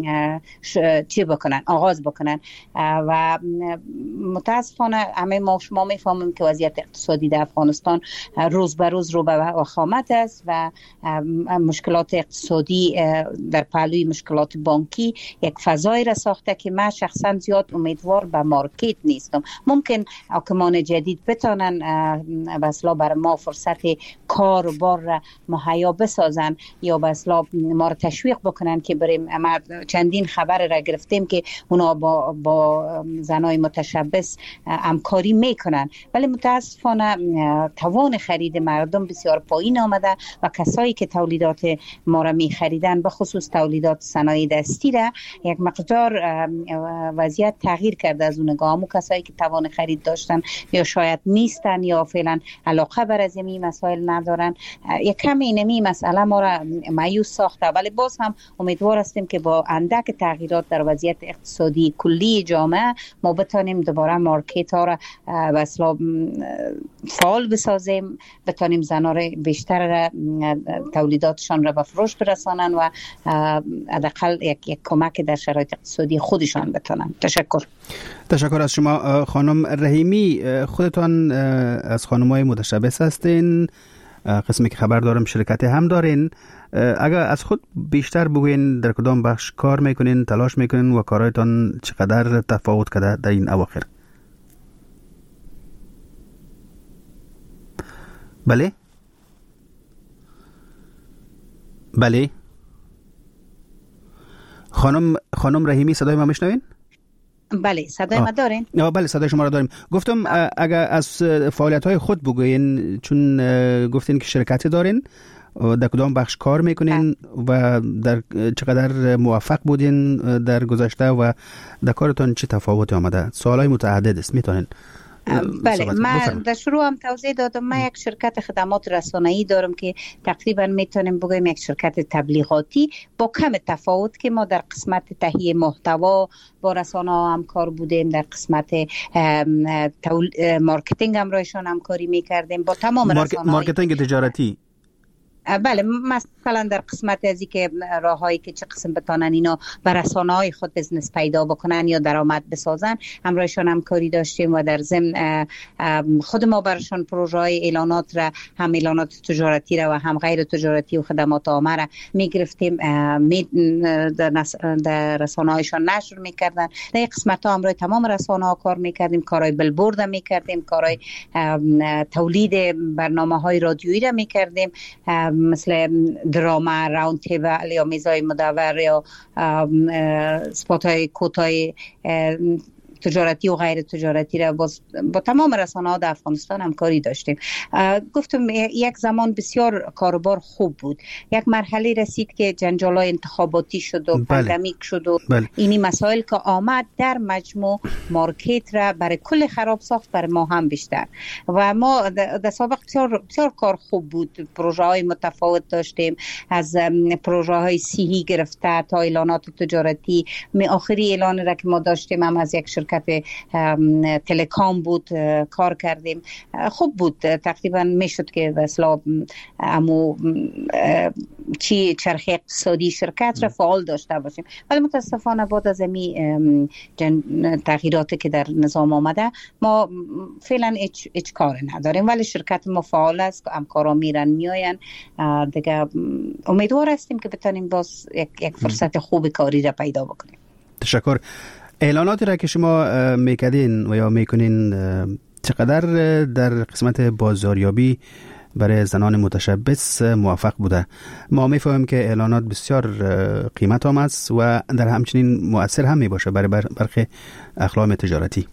آغاز بکنن. و متاسفانه همه ما شما میفهمیم که وضعیت اقتصادی در افغانستان روز به روز رو به وخامت است و مشکلات اقتصادی در پهلوی مشکلات بانکی یک فضایی را ساخته که من شخصا زیاد امیدوار به مارکت نیستم. ممکن حاکمان جدید بتونن بسلا بر ما فرصت کار و بار را مهیا بسازن یا بسلا ما را تشویق بکنن که بریم. چندین خبر را گرفتیم که اونا با زنای متشبث همکاری میکنن، ولی متاسفانه توان خرید مردم بسیار پایین آمده و کسایی که تولیدات ما را میخریدن به خصوص تولیدات صنایع دستی را یک مقدار وضعیت تغییر کرده از اون نگاه. همون کسایی که توان خرید داشتن یا شاید نیستن یا فعلا علاقه بر از این مسائل ندارن، یک کم اینمی مسئله ما را مایوس ساخته. ولی باز هم امیدوار هستیم که با اندک تغییرات در وضعیت اقتصادی کلی جامعه ما بتانیم دوباره مارکت ها را وصلا فعال بسازیم، بتانیم زنها را بیشتر تولیداتشان را به فروش برسانن و حداقل یک کمک در شرایط اقتصادی خودشان بتانن. تشکر از شما خانم رحیمی. خودتان از خانم‌های متشبث هستین، قسمی که خبر دارم شرکت هم دارین. اگر از خود بیشتر بگوین در کدام بخش کار میکنین، تلاش میکنین و کارهایتان چقدر تفاوت کرده در این اواخر؟ بله خانم رحیمی صدای ما میشنوین؟ بله صدای ما دارین؟ بله صدای شما را داریم. گفتم اگر از فعالیت‌های خود بگوین، چون گفتین که شرکتی دارین، در کدام بخش کار میکنین و در چقدر موفق بودین در گذشته و در کارتان چه تفاوتی آمده؟ سوالای متعدد است، میتونین؟ بله من در شروع هم توضیح دادم. من یک شرکت خدمات رسانه‌ای دارم که تقریبا میتونیم بگویم یک شرکت تبلیغاتی با کم تفاوت که ما در قسمت تهیه محتوا با رسانه‌ها همکار بودیم، در قسمت مارکتینگ هم رایشان همکاری میکردیم با تمام رسانه‌ها. مارکتینگ تجارتی؟ بله، مثلا در قسمت ازی که راههایی که چه قسم بتانن اینا بر رسانه‌های خود بزنس پیدا بکنن یا درآمد بسازن همراهشان همکاری داشتیم و در ضمن خود ما برشان پروژه‌های اعلانات را، هم اعلانات تجارتی را و هم غیر تجارتی و خدمات عامه را میگرفتیم، در رسانه‌هایشان نشر میکردن. در این قسمت‌ها همراه تمام رسانه‌ها کار میکردیم، کارهای بلبورد میکردیم، کارهای تولید برنامه‌های رادیویی را میکردیم، مثل دراما، راوند تیبل یا میزای مدور یا سپات‌های کوتاه تجارتی و غیر تجارتی را با تمام رسانه‌ها در افغانستان همکاری داشتیم. گفتم یک زمان بسیار کاروبار خوب بود. یک مرحله رسید که جنجال‌های انتخاباتی شد و پاندمیک شد و اینی مسائل که آمد در مجموع مارکت را برای کل خراب ساخت، برای ما هم بیشتر. و ما در سابق بسیار کار خوب بود، پروژه‌های متفاوت داشتیم، از پروژه‌های صحی گرفته تا اعلانات تجارتی. آخری اعلان را که ما داشتیم هم از یک شرکت شرکت تلکام بود کار کردیم. خوب بود، تقریبا میشد که مثلا امو چی چرخه اقتصادی شرکت را فعال داشته باشیم، ولی متاسفانه بعد از این تغییراتی که در نظام آمده ما فعلا هیچ کار نداریم، ولی شرکت ما فعال است، همکارا میرن میاین دیگه. امیدوار هستیم که بتونیم باز یک فرصت خوب کاری را پیدا بکنیم. تشکر. اعلاناتی را که شما میکردین و یا میکنین چقدر در قسمت بازاریابی برای زنان متشبث موفق بوده؟ ما میفهمیم که اعلانات بسیار قیمت آمد است و در همچنین مؤثر هم میباشه برای برخی اقلام تجارتی.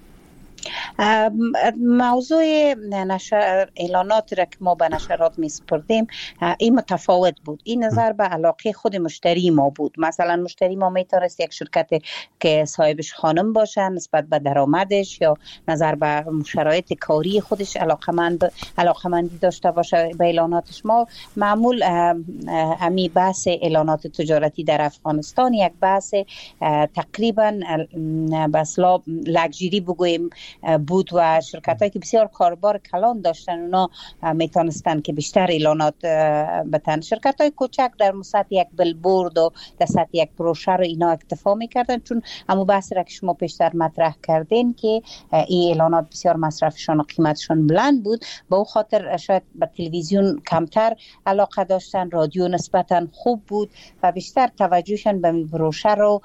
موضوع اعلانات را که ما به نشرات می سپردیم این متفاوت بود. این نظر به علاقه خود مشتری ما بود. مثلا مشتری ما میتونست یک شرکت که صاحبش خانم باشه نسبت به درآمدش یا نظر به شرایط کاری خودش علاقمندی داشته باشه به اعلاناتش. ما معمول همی بحث اعلانات تجارتی در افغانستان یک بحث تقریبا بسلا لگژری بگویم بود و شرکتایی که بسیار کاربار کلان داشتن اونا میتونستن که بیشتر اعلانات بتن. شرکتای کوچک در سطح یک بلبورد و در سطح یک بروشر اینا اکتفا میکردن، چون همون بحث را که شما پیشتر مطرح کردین که این اعلانات بسیار مصرفشان و قیمتشان بلند بود، به اون خاطر شاید به تلویزیون کمتر علاقه داشتن. رادیو نسبتا خوب بود و بیشتر توجهشان به بروشر و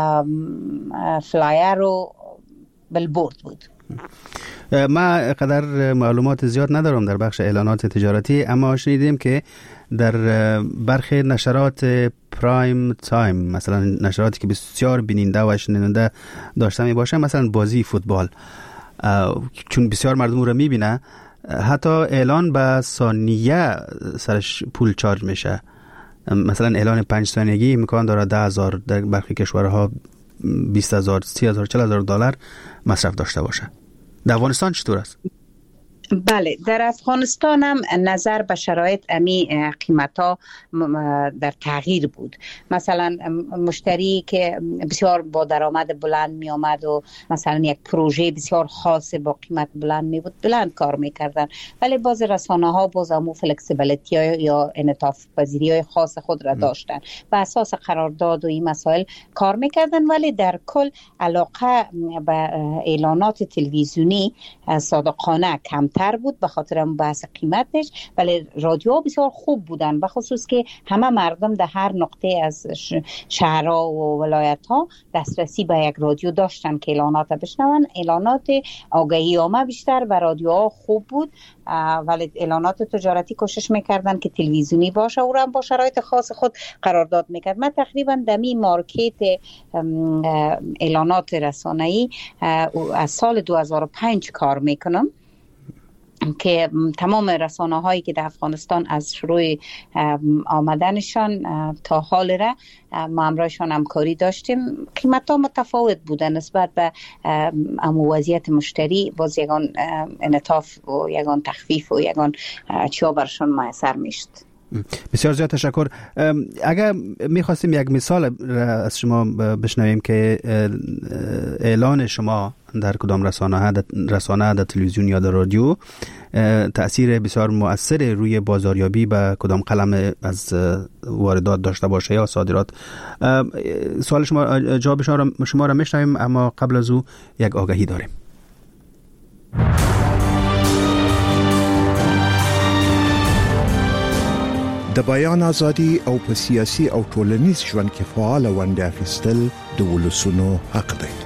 فلایر و بلبورد بود. ما قدر معلومات زیاد ندارم در بخش اعلانات تجارتی، اما شنیدیم که در برخی نشرات پرایم تایم، مثلا نشراتی که بسیار بیننده و شنونده داشته می باشه، مثلا بازی فوتبال، چون بسیار مردم رو میبینه، حتی اعلان به ثانیه سرش پول چارج میشه. مثلا اعلان 5 ثانیگی امکان داره 10,000 در برخی کشورها 20,000 30,000 40,000 دلار مصرف داشته باشه. در افغانستان چطور است؟ بله، در افغانستان هم نظر به شرایط امی قیمتا در تغییر بود. مثلا مشتری که بسیار با درآمد بلند می آمد و مثلا یک پروژه بسیار خاص با قیمت بلند می بود، بلند کار می کردن، ولی باز رسانه ها باز همون فلکسیبیلیتی یا انعطاف پذیری های خاص خود را داشتن و اساس قرارداد و این مسائل کار می کردن. ولی در کل علاقه به اعلانات تلویزیونی صادقانه کم تر بود به خاطر هم بحث قیمتش، ولی رادیو بسیار خوب بودن، به خصوص که همه مردم در هر نقطه از شهرها و ولایت ها دسترسی به یک رادیو داشتن که اعلانات بشنون. اعلانات آگهی عامه بیشتر و رادیوها خوب بود، ولی اعلانات تجارتی کوشش میکردن که تلویزیونی باشه و هم با شرایط خاص خود قرارداد میکرد. من تقریبا دمی مارکت اعلانات رسانه‌ای از سال 2005 کار میکنم که تمام رسانه هایی که در افغانستان از شروع آمدنشان تا حال را ما همراهشان همکاری داشتیم. قیمت ها متفاوت بودن نسبت به وضعیت مشتری، باز یگان انعطاف و یگان تخفیف و یگان چیا برشان میسر میشد. بسیار زیاد تشکر. اگر میخواستیم یک مثال از شما بشنویم که اعلان شما در کدام رسانه در تلویزیون یا در رادیو تأثیر بسیار مؤثر روی بازاریابی به کدام قلم از واردات داشته باشه یا صادرات. سوال شما، جواب شما را میشنویم، اما قبل از او یک آگهی داریم. د بیان ازادي او په سیاسي او ټولنیز ژوند کې فعال ونډه اخیستل د ولسونو حق دی.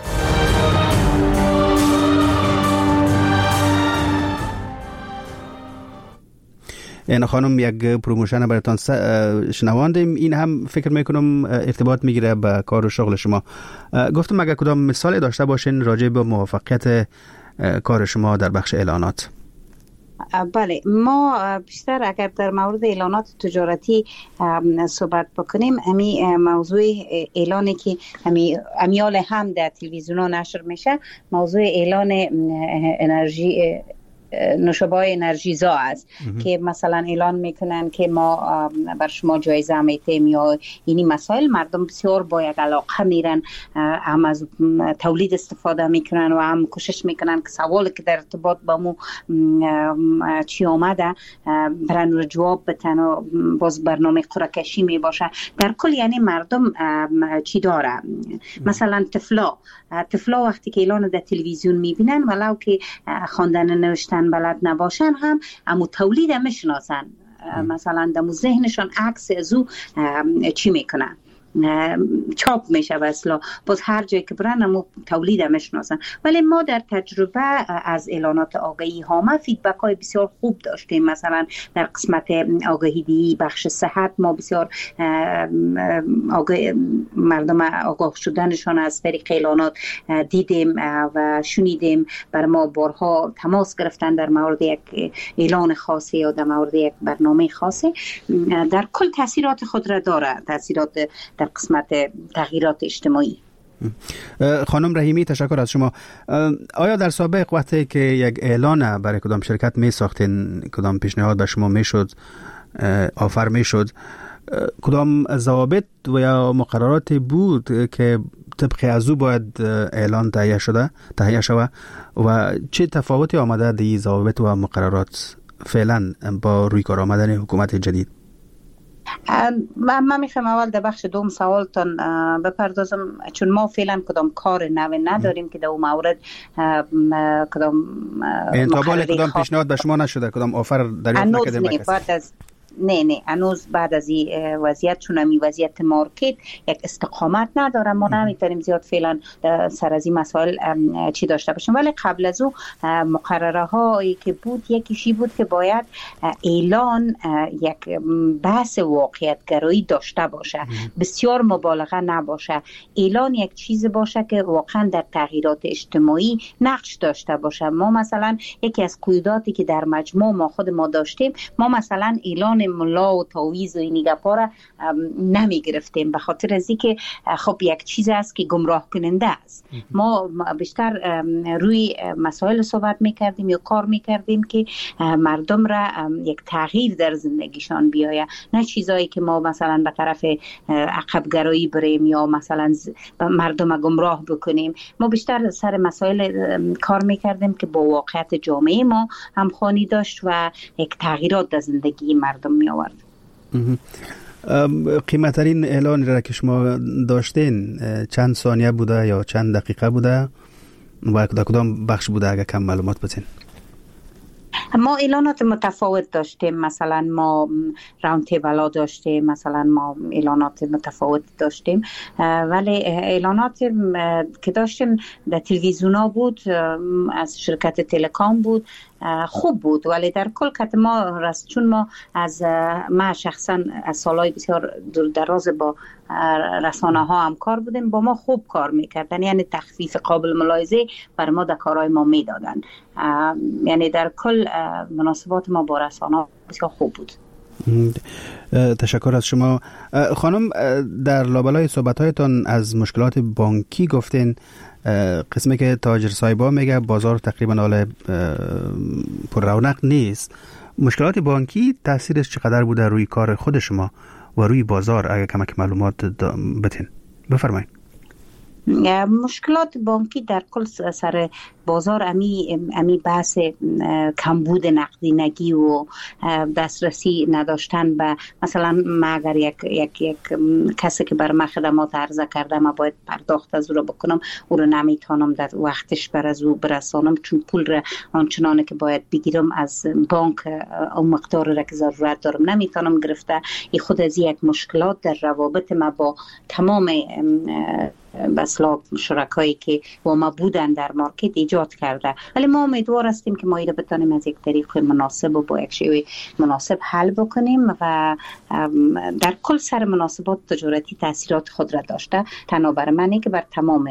این خانم یک پروموشن براتون شنواندیم، این هم فکر میکنم ارتباط میگیره به کار و شغل شما. گفتم اگر کدام مثال داشته باشین راجع به موفقیت کار شما در بخش اعلانات. بله، ما بیشتر اگر در مورد اعلانات تجارتی صحبت بکنیم، امی موضوع اعلانی که امیال هم در تلویزیون ها نشر میشه، موضوع اعلان انرژی نوشابه انرژیزا است که مثلا اعلان میکنن که ما بر شما جایزه میتیم یا اینی مسائل. مردم بسیار با یک علاقه میرن، هم از تولید استفاده میکنن و هم کوشش میکنن که سوالی که در ارتباط با مو چی آمده برن رو جواب بتن و باز برنامه قرعه کشی می باشه. در کل یعنی مردم چی داره، مثلا طفلا وقتی که اعلان در تلویزیون میبینن ولو که خواندن نوشتن بلد نباشن هم اما تولید میشناسن، مثلا دمو ذهنشان عکس از او چی میکنن، چاپ میشه اصلا باز هر جایی که برن امو تولید میشناسن. ولی ما در تجربه از اعلانات آگهی ها فیدبک های بسیار خوب داشتیم. مثلا در قسمت آگهی دی بخش صحت ما بسیار مردم آگاه شدنشان از طریق اعلانات دیدیم و شنیدیم. بر ما بارها تماس گرفتن در مورد یک اعلان خاصی یا در مورد یک برنامه خاصی. در کل تاثیرات خود را داره، تاثیرات در قسمت تغییرات اجتماعی. خانم رحیمی تشکر از شما. آیا در سابق وقتی که یک اعلان برای کدام شرکت می ساختین، کدام پیشنهاد به شما می شد، آفر می شد، کدام ضوابط و یا مقررات بود که طبق از او باید اعلان تهیه شود و چه تفاوتی آمده دی ضوابط و مقررات فعلا با روی کار آمدن حکومت جدید؟ من میخوام اول در بخش دوم سوالتان بپردازم، چون ما فعلا کدام کار نو نداریم که در اون مورد کدام کدام پیشنهاد به شما نشده، کدام آفر دریافت نکردیم؟ نه هنوز بعد از این وضعیت، چون این وضعیت مارکت یک استقامت نداره، ما نمیتونیم زیاد فعلا سر از این مسائل چی داشته باشیم. ولی قبل از او مقرره هایی که بود، یکیشی بود که باید اعلان یک بحث واقعیت گرایی داشته باشه، بسیار مبالغه نباشه. اعلان یک چیز باشه که واقعا در تغییرات اجتماعی نقش داشته باشه. ما مثلا یکی از قیوداتی که در مجموع ما خود ما داشتیم، ما مثلا اعلان ملا و تعویض و این گپا را نمی گرفتیم، به خاطر از اینکه خب یک چیز است که گمراه کننده است. ما بیشتر روی مسائل صحبت میکردیم یا کار میکردیم که مردم را یک تغییر در زندگیشان بیاید، نه چیزایی که ما مثلا به طرف عقب گرایی بریم یا مثلا مردم گمراه بکنیم. ما بیشتر سر مسائل کار میکردیم که با واقعیت جامعه ما همخوانی داشت و یک تغییرات در زندگی مردم می آورد. قیمترین اعلان را که شما داشتین چند ثانیه بوده یا چند دقیقه بوده و کدام بخش بوده اگر کم معلومات بدین؟ ما اعلانات متفاوت داشتیم، مثلا ما راوند تیبلا داشتیم، مثلا ما اعلانات متفاوت داشتیم، ولی اعلانات که داشتیم در تلویزیونا بود، از شرکت تلکام بود، خوب بود. ولی در کل که ما چون ما شخصا از سالهای بسیار دراز با رسانه ها هم کار بودیم، با ما خوب کار میکردن، یعنی تخفیف قابل ملاحظه بر ما در کارهای ما میدادن. یعنی در کل مناسبات ما با رسانه ها بسیار خوب بود. تشکر از شما. خانم، در لابلای صحبت‌هایتان از مشکلات بانکی گفتین. قسمی که تاجر صاحبا میگه بازار تقریبا حال پر رونق نیست. مشکلات بانکی تاثیرش چقدر بوده روی کار خود شما و روی بازار؟ اگر کمک معلومات بتین بفرمایید. مشکلات بانکی در کل سر بازار امی بحث کمبود نقدینگی و دسترسی نداشتن به، مثلا ما اگر یک کسی که بر من خدمات عرضه کرده ما باید پرداخت از او رو بکنم، او رو نمیتونم در وقتش بر از او برسانم، چون پول را آنچنانه که باید بگیرم از بانک اون مقدار را که ضرورت دارم نمیتونم گرفته. این خود از یک مشکلات در روابط ما با تمام بسلا شرکایی که با ما بودن در مارکت ایجاد کرده. ولی ما امیدوار هستیم که ما ایره بتانیم از یک طریق مناسب و با یک شیوه مناسب حل بکنیم و در کل سر مناسبات تجارتی تاثیرات خود را داشته، تنها بر منی که بر تمام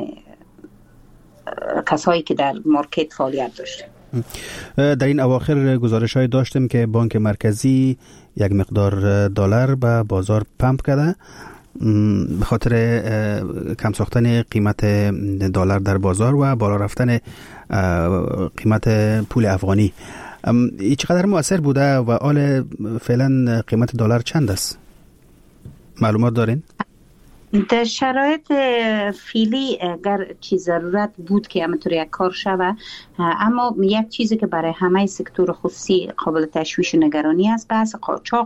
کسایی که در مارکت فعالیت داشته. در این اواخر گزارش‌های داشتیم که بانک مرکزی یک مقدار دلار به بازار پمپ کرده به خاطر کم ساختن قیمت دلار در بازار و بالا رفتن قیمت پول افغانی. این چقدر مؤثر بوده و حال فعلا قیمت دلار چند است؟ معلومات دارین؟ در شرایط فعلی اگر چی ضرورت بود که همینطور یک کار شوه، اما یک چیزی که برای همه سکتور خصوصی قابل تشویش و نگرانی است بحث قاچاق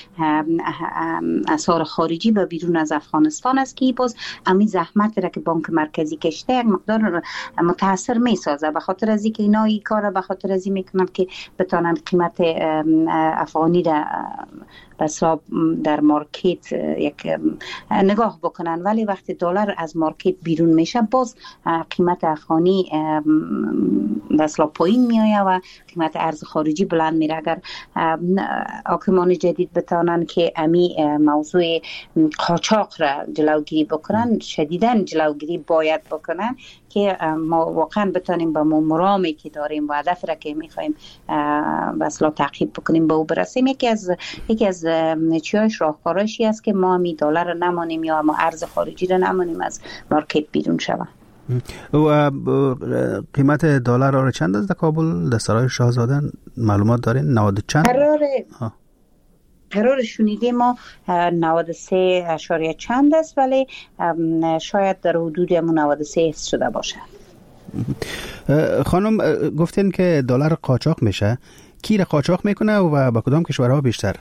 اسعار خارجی و بیرون از افغانستان است که باز همین زحمت را که بانک مرکزی کشته یک مقدار متاثر می سازه، به خاطر از اینکه اینا این کار به خاطر از این میکنن که بتونن قیمت افغانی را حساب در مارکت یک نگاه بکنن، ولی وقتی دلار از مارکت بیرون میشه باز قیمت افغانی مثلا پایین میایه و قیمت ارز خارجی بلند میره. اگر حاکمان جدید بتانن که امی موضوع قاچاق را جلوگیری بکنن، شدیداً جلوگیری باید بکنن که ما واقعا بتانیم به مرامی که داریم و هدف را که میخوایم مثلا تعقیب بکنیم به او برسیم. یکی از چیاش راهکارشی است که ما می دلار را نمانیم یا ما ارز خارجی را نمانیم از مارکت بیرون شود. و قیمت دلار را چند است در کابل در سرای شاهزاده معلومات دارین؟ 90 چند؟ قرار شنیده ما 93 چند است، ولی شاید در حدود 93 شده باشه. خانم گفتین که دلار قاچاق میشه، کی را قاچاق میکنه و با کدام کشورها بیشتر؟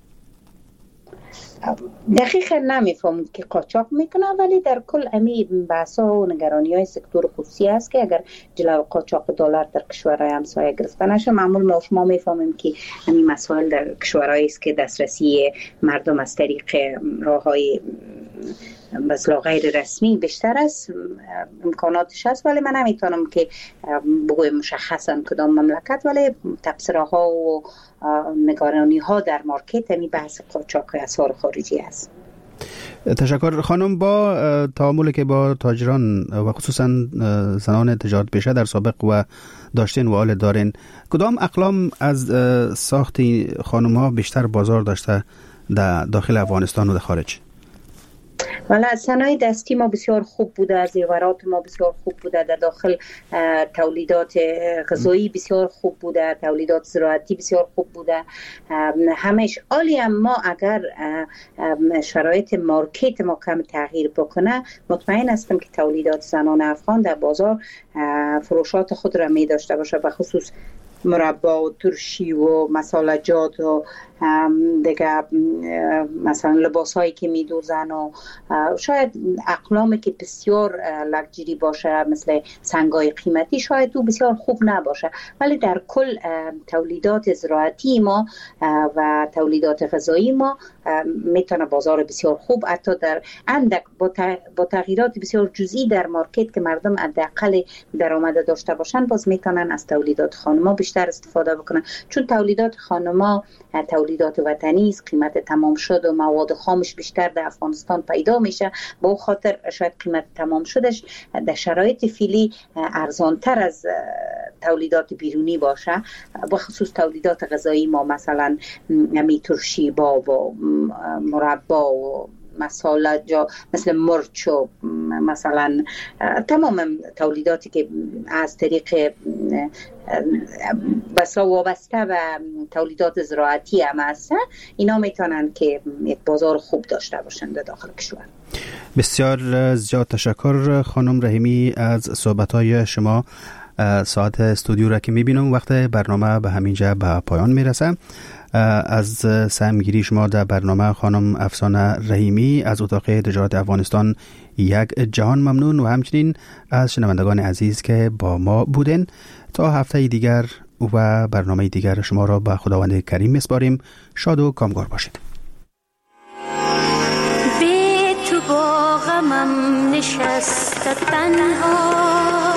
دقیقا نمیفهمم که قاچاق میکنه، ولی در کل امی بحثا و نگرانی های سکتور خصوصی است که اگر جلو قاچاق دلار در کشورهای همسایه گرفته نشه. معمول ما شما میفهمیم که همین مسائل در کشورهایی است که دسترسی مردم از طریق راههای مثلا غیر رسمی بیشتر است، امکاناتش هست، ولی من نمیتونم که بگویم مشخصا کدام مملکت، ولی تبصره ها و نگرانی ها در مارکت همین بحث قاچاق اسعار خارجی است. تشکر خانم. با تعاملی که با تاجران و خصوصا زنان تجارت پیشه در سابق و داشتین و حال دارین، کدام اقلام از ساخت خانم ها بیشتر بازار داشته در داخل افغانستان و در خارج؟ ولی صنایع دستی ما بسیار خوب بوده، زیورات ما بسیار خوب بوده، در داخل تولیدات غذایی بسیار خوب بوده، تولیدات زراعتی بسیار خوب بوده، همش عالی. اما اگر شرایط مارکت ما کم تغییر بکنه، مطمئن هستم که تولیدات زنان افغان در بازار فروشات خود را می داشته باشه، به خصوص مربا و ترشی و مسالجات و دیگه مثلا لباس هایی که می دوزن و شاید اقلامی که بسیار لگجری باشه مثل سنگای قیمتی شاید تو بسیار خوب نباشه، ولی در کل تولیدات زراعتی ما و تولیدات غذایی ما میتونه بازار بسیار خوب، حتی در اندک با تغییرات بسیار جزئی در مارکت که مردم حداقل درآمد داشته باشن، باز میتونن از تولیدات خانما بیشتر استفاده بکنن، چون تولیدات خانما تولیدات وطنی است، قیمت تمام شد و مواد خامش بیشتر در افغانستان پیدا میشه، با خاطر شاید قیمت تمام شدش در شرایط فعلی ارزانتر از تولیدات بیرونی باشه، با خصوص تولیدات غذایی ما مثلا ترشی با مربا و مساله جا مثل مرچ و مثلا تمام تولیداتی که از طریق بسا وابسته و تولیدات زراعتی هم هست، اینا میتونن که یک بازار خوب داشته باشن در داخل کشور. بسیار زیاد تشکر خانم رحیمی از صحبت‌های شما. ساعت استودیو را که میبینم وقت برنامه به همینجا به پایان میرسه. از سهمگیری شما در برنامه خانم افسانه رحیمی از اتاق تجارت افغانستان یک جهان ممنون و همچنین از شنوندگان عزیز که با ما بودن. تا هفته دیگر و برنامه دیگر شما را به خداوند کریم میسپاریم. شاد و کامگار باشید. بی تو با غمم نشست تنها،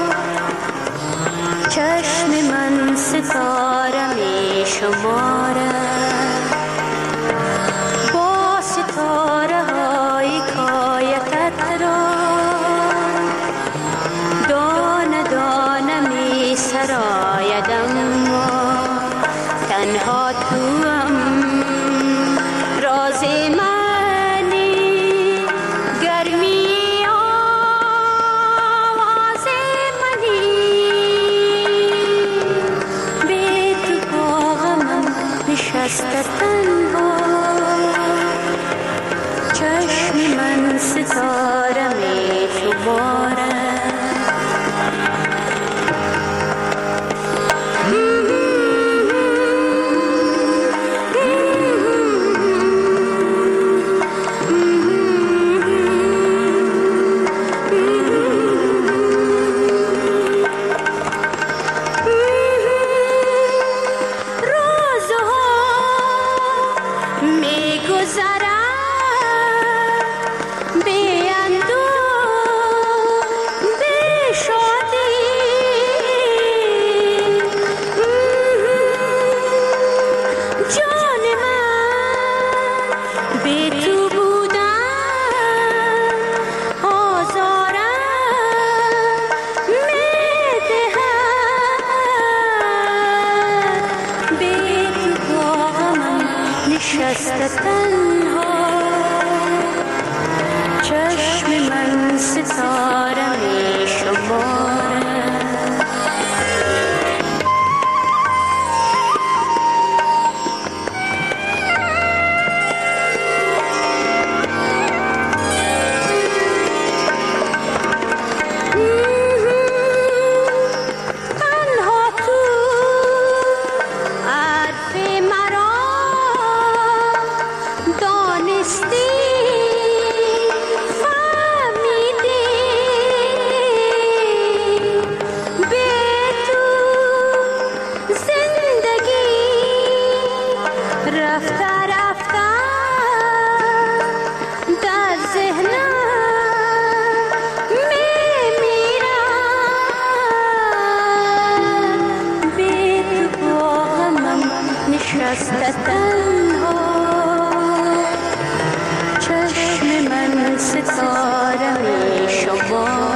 چشم من ستاره می شمارد، با ستاره های کایتت را دانه دانه می سرایدم، تنها توام راز منی، گرمی آواز منی، به چشم من ستاره می شمارد چشم من ستاره می شمارد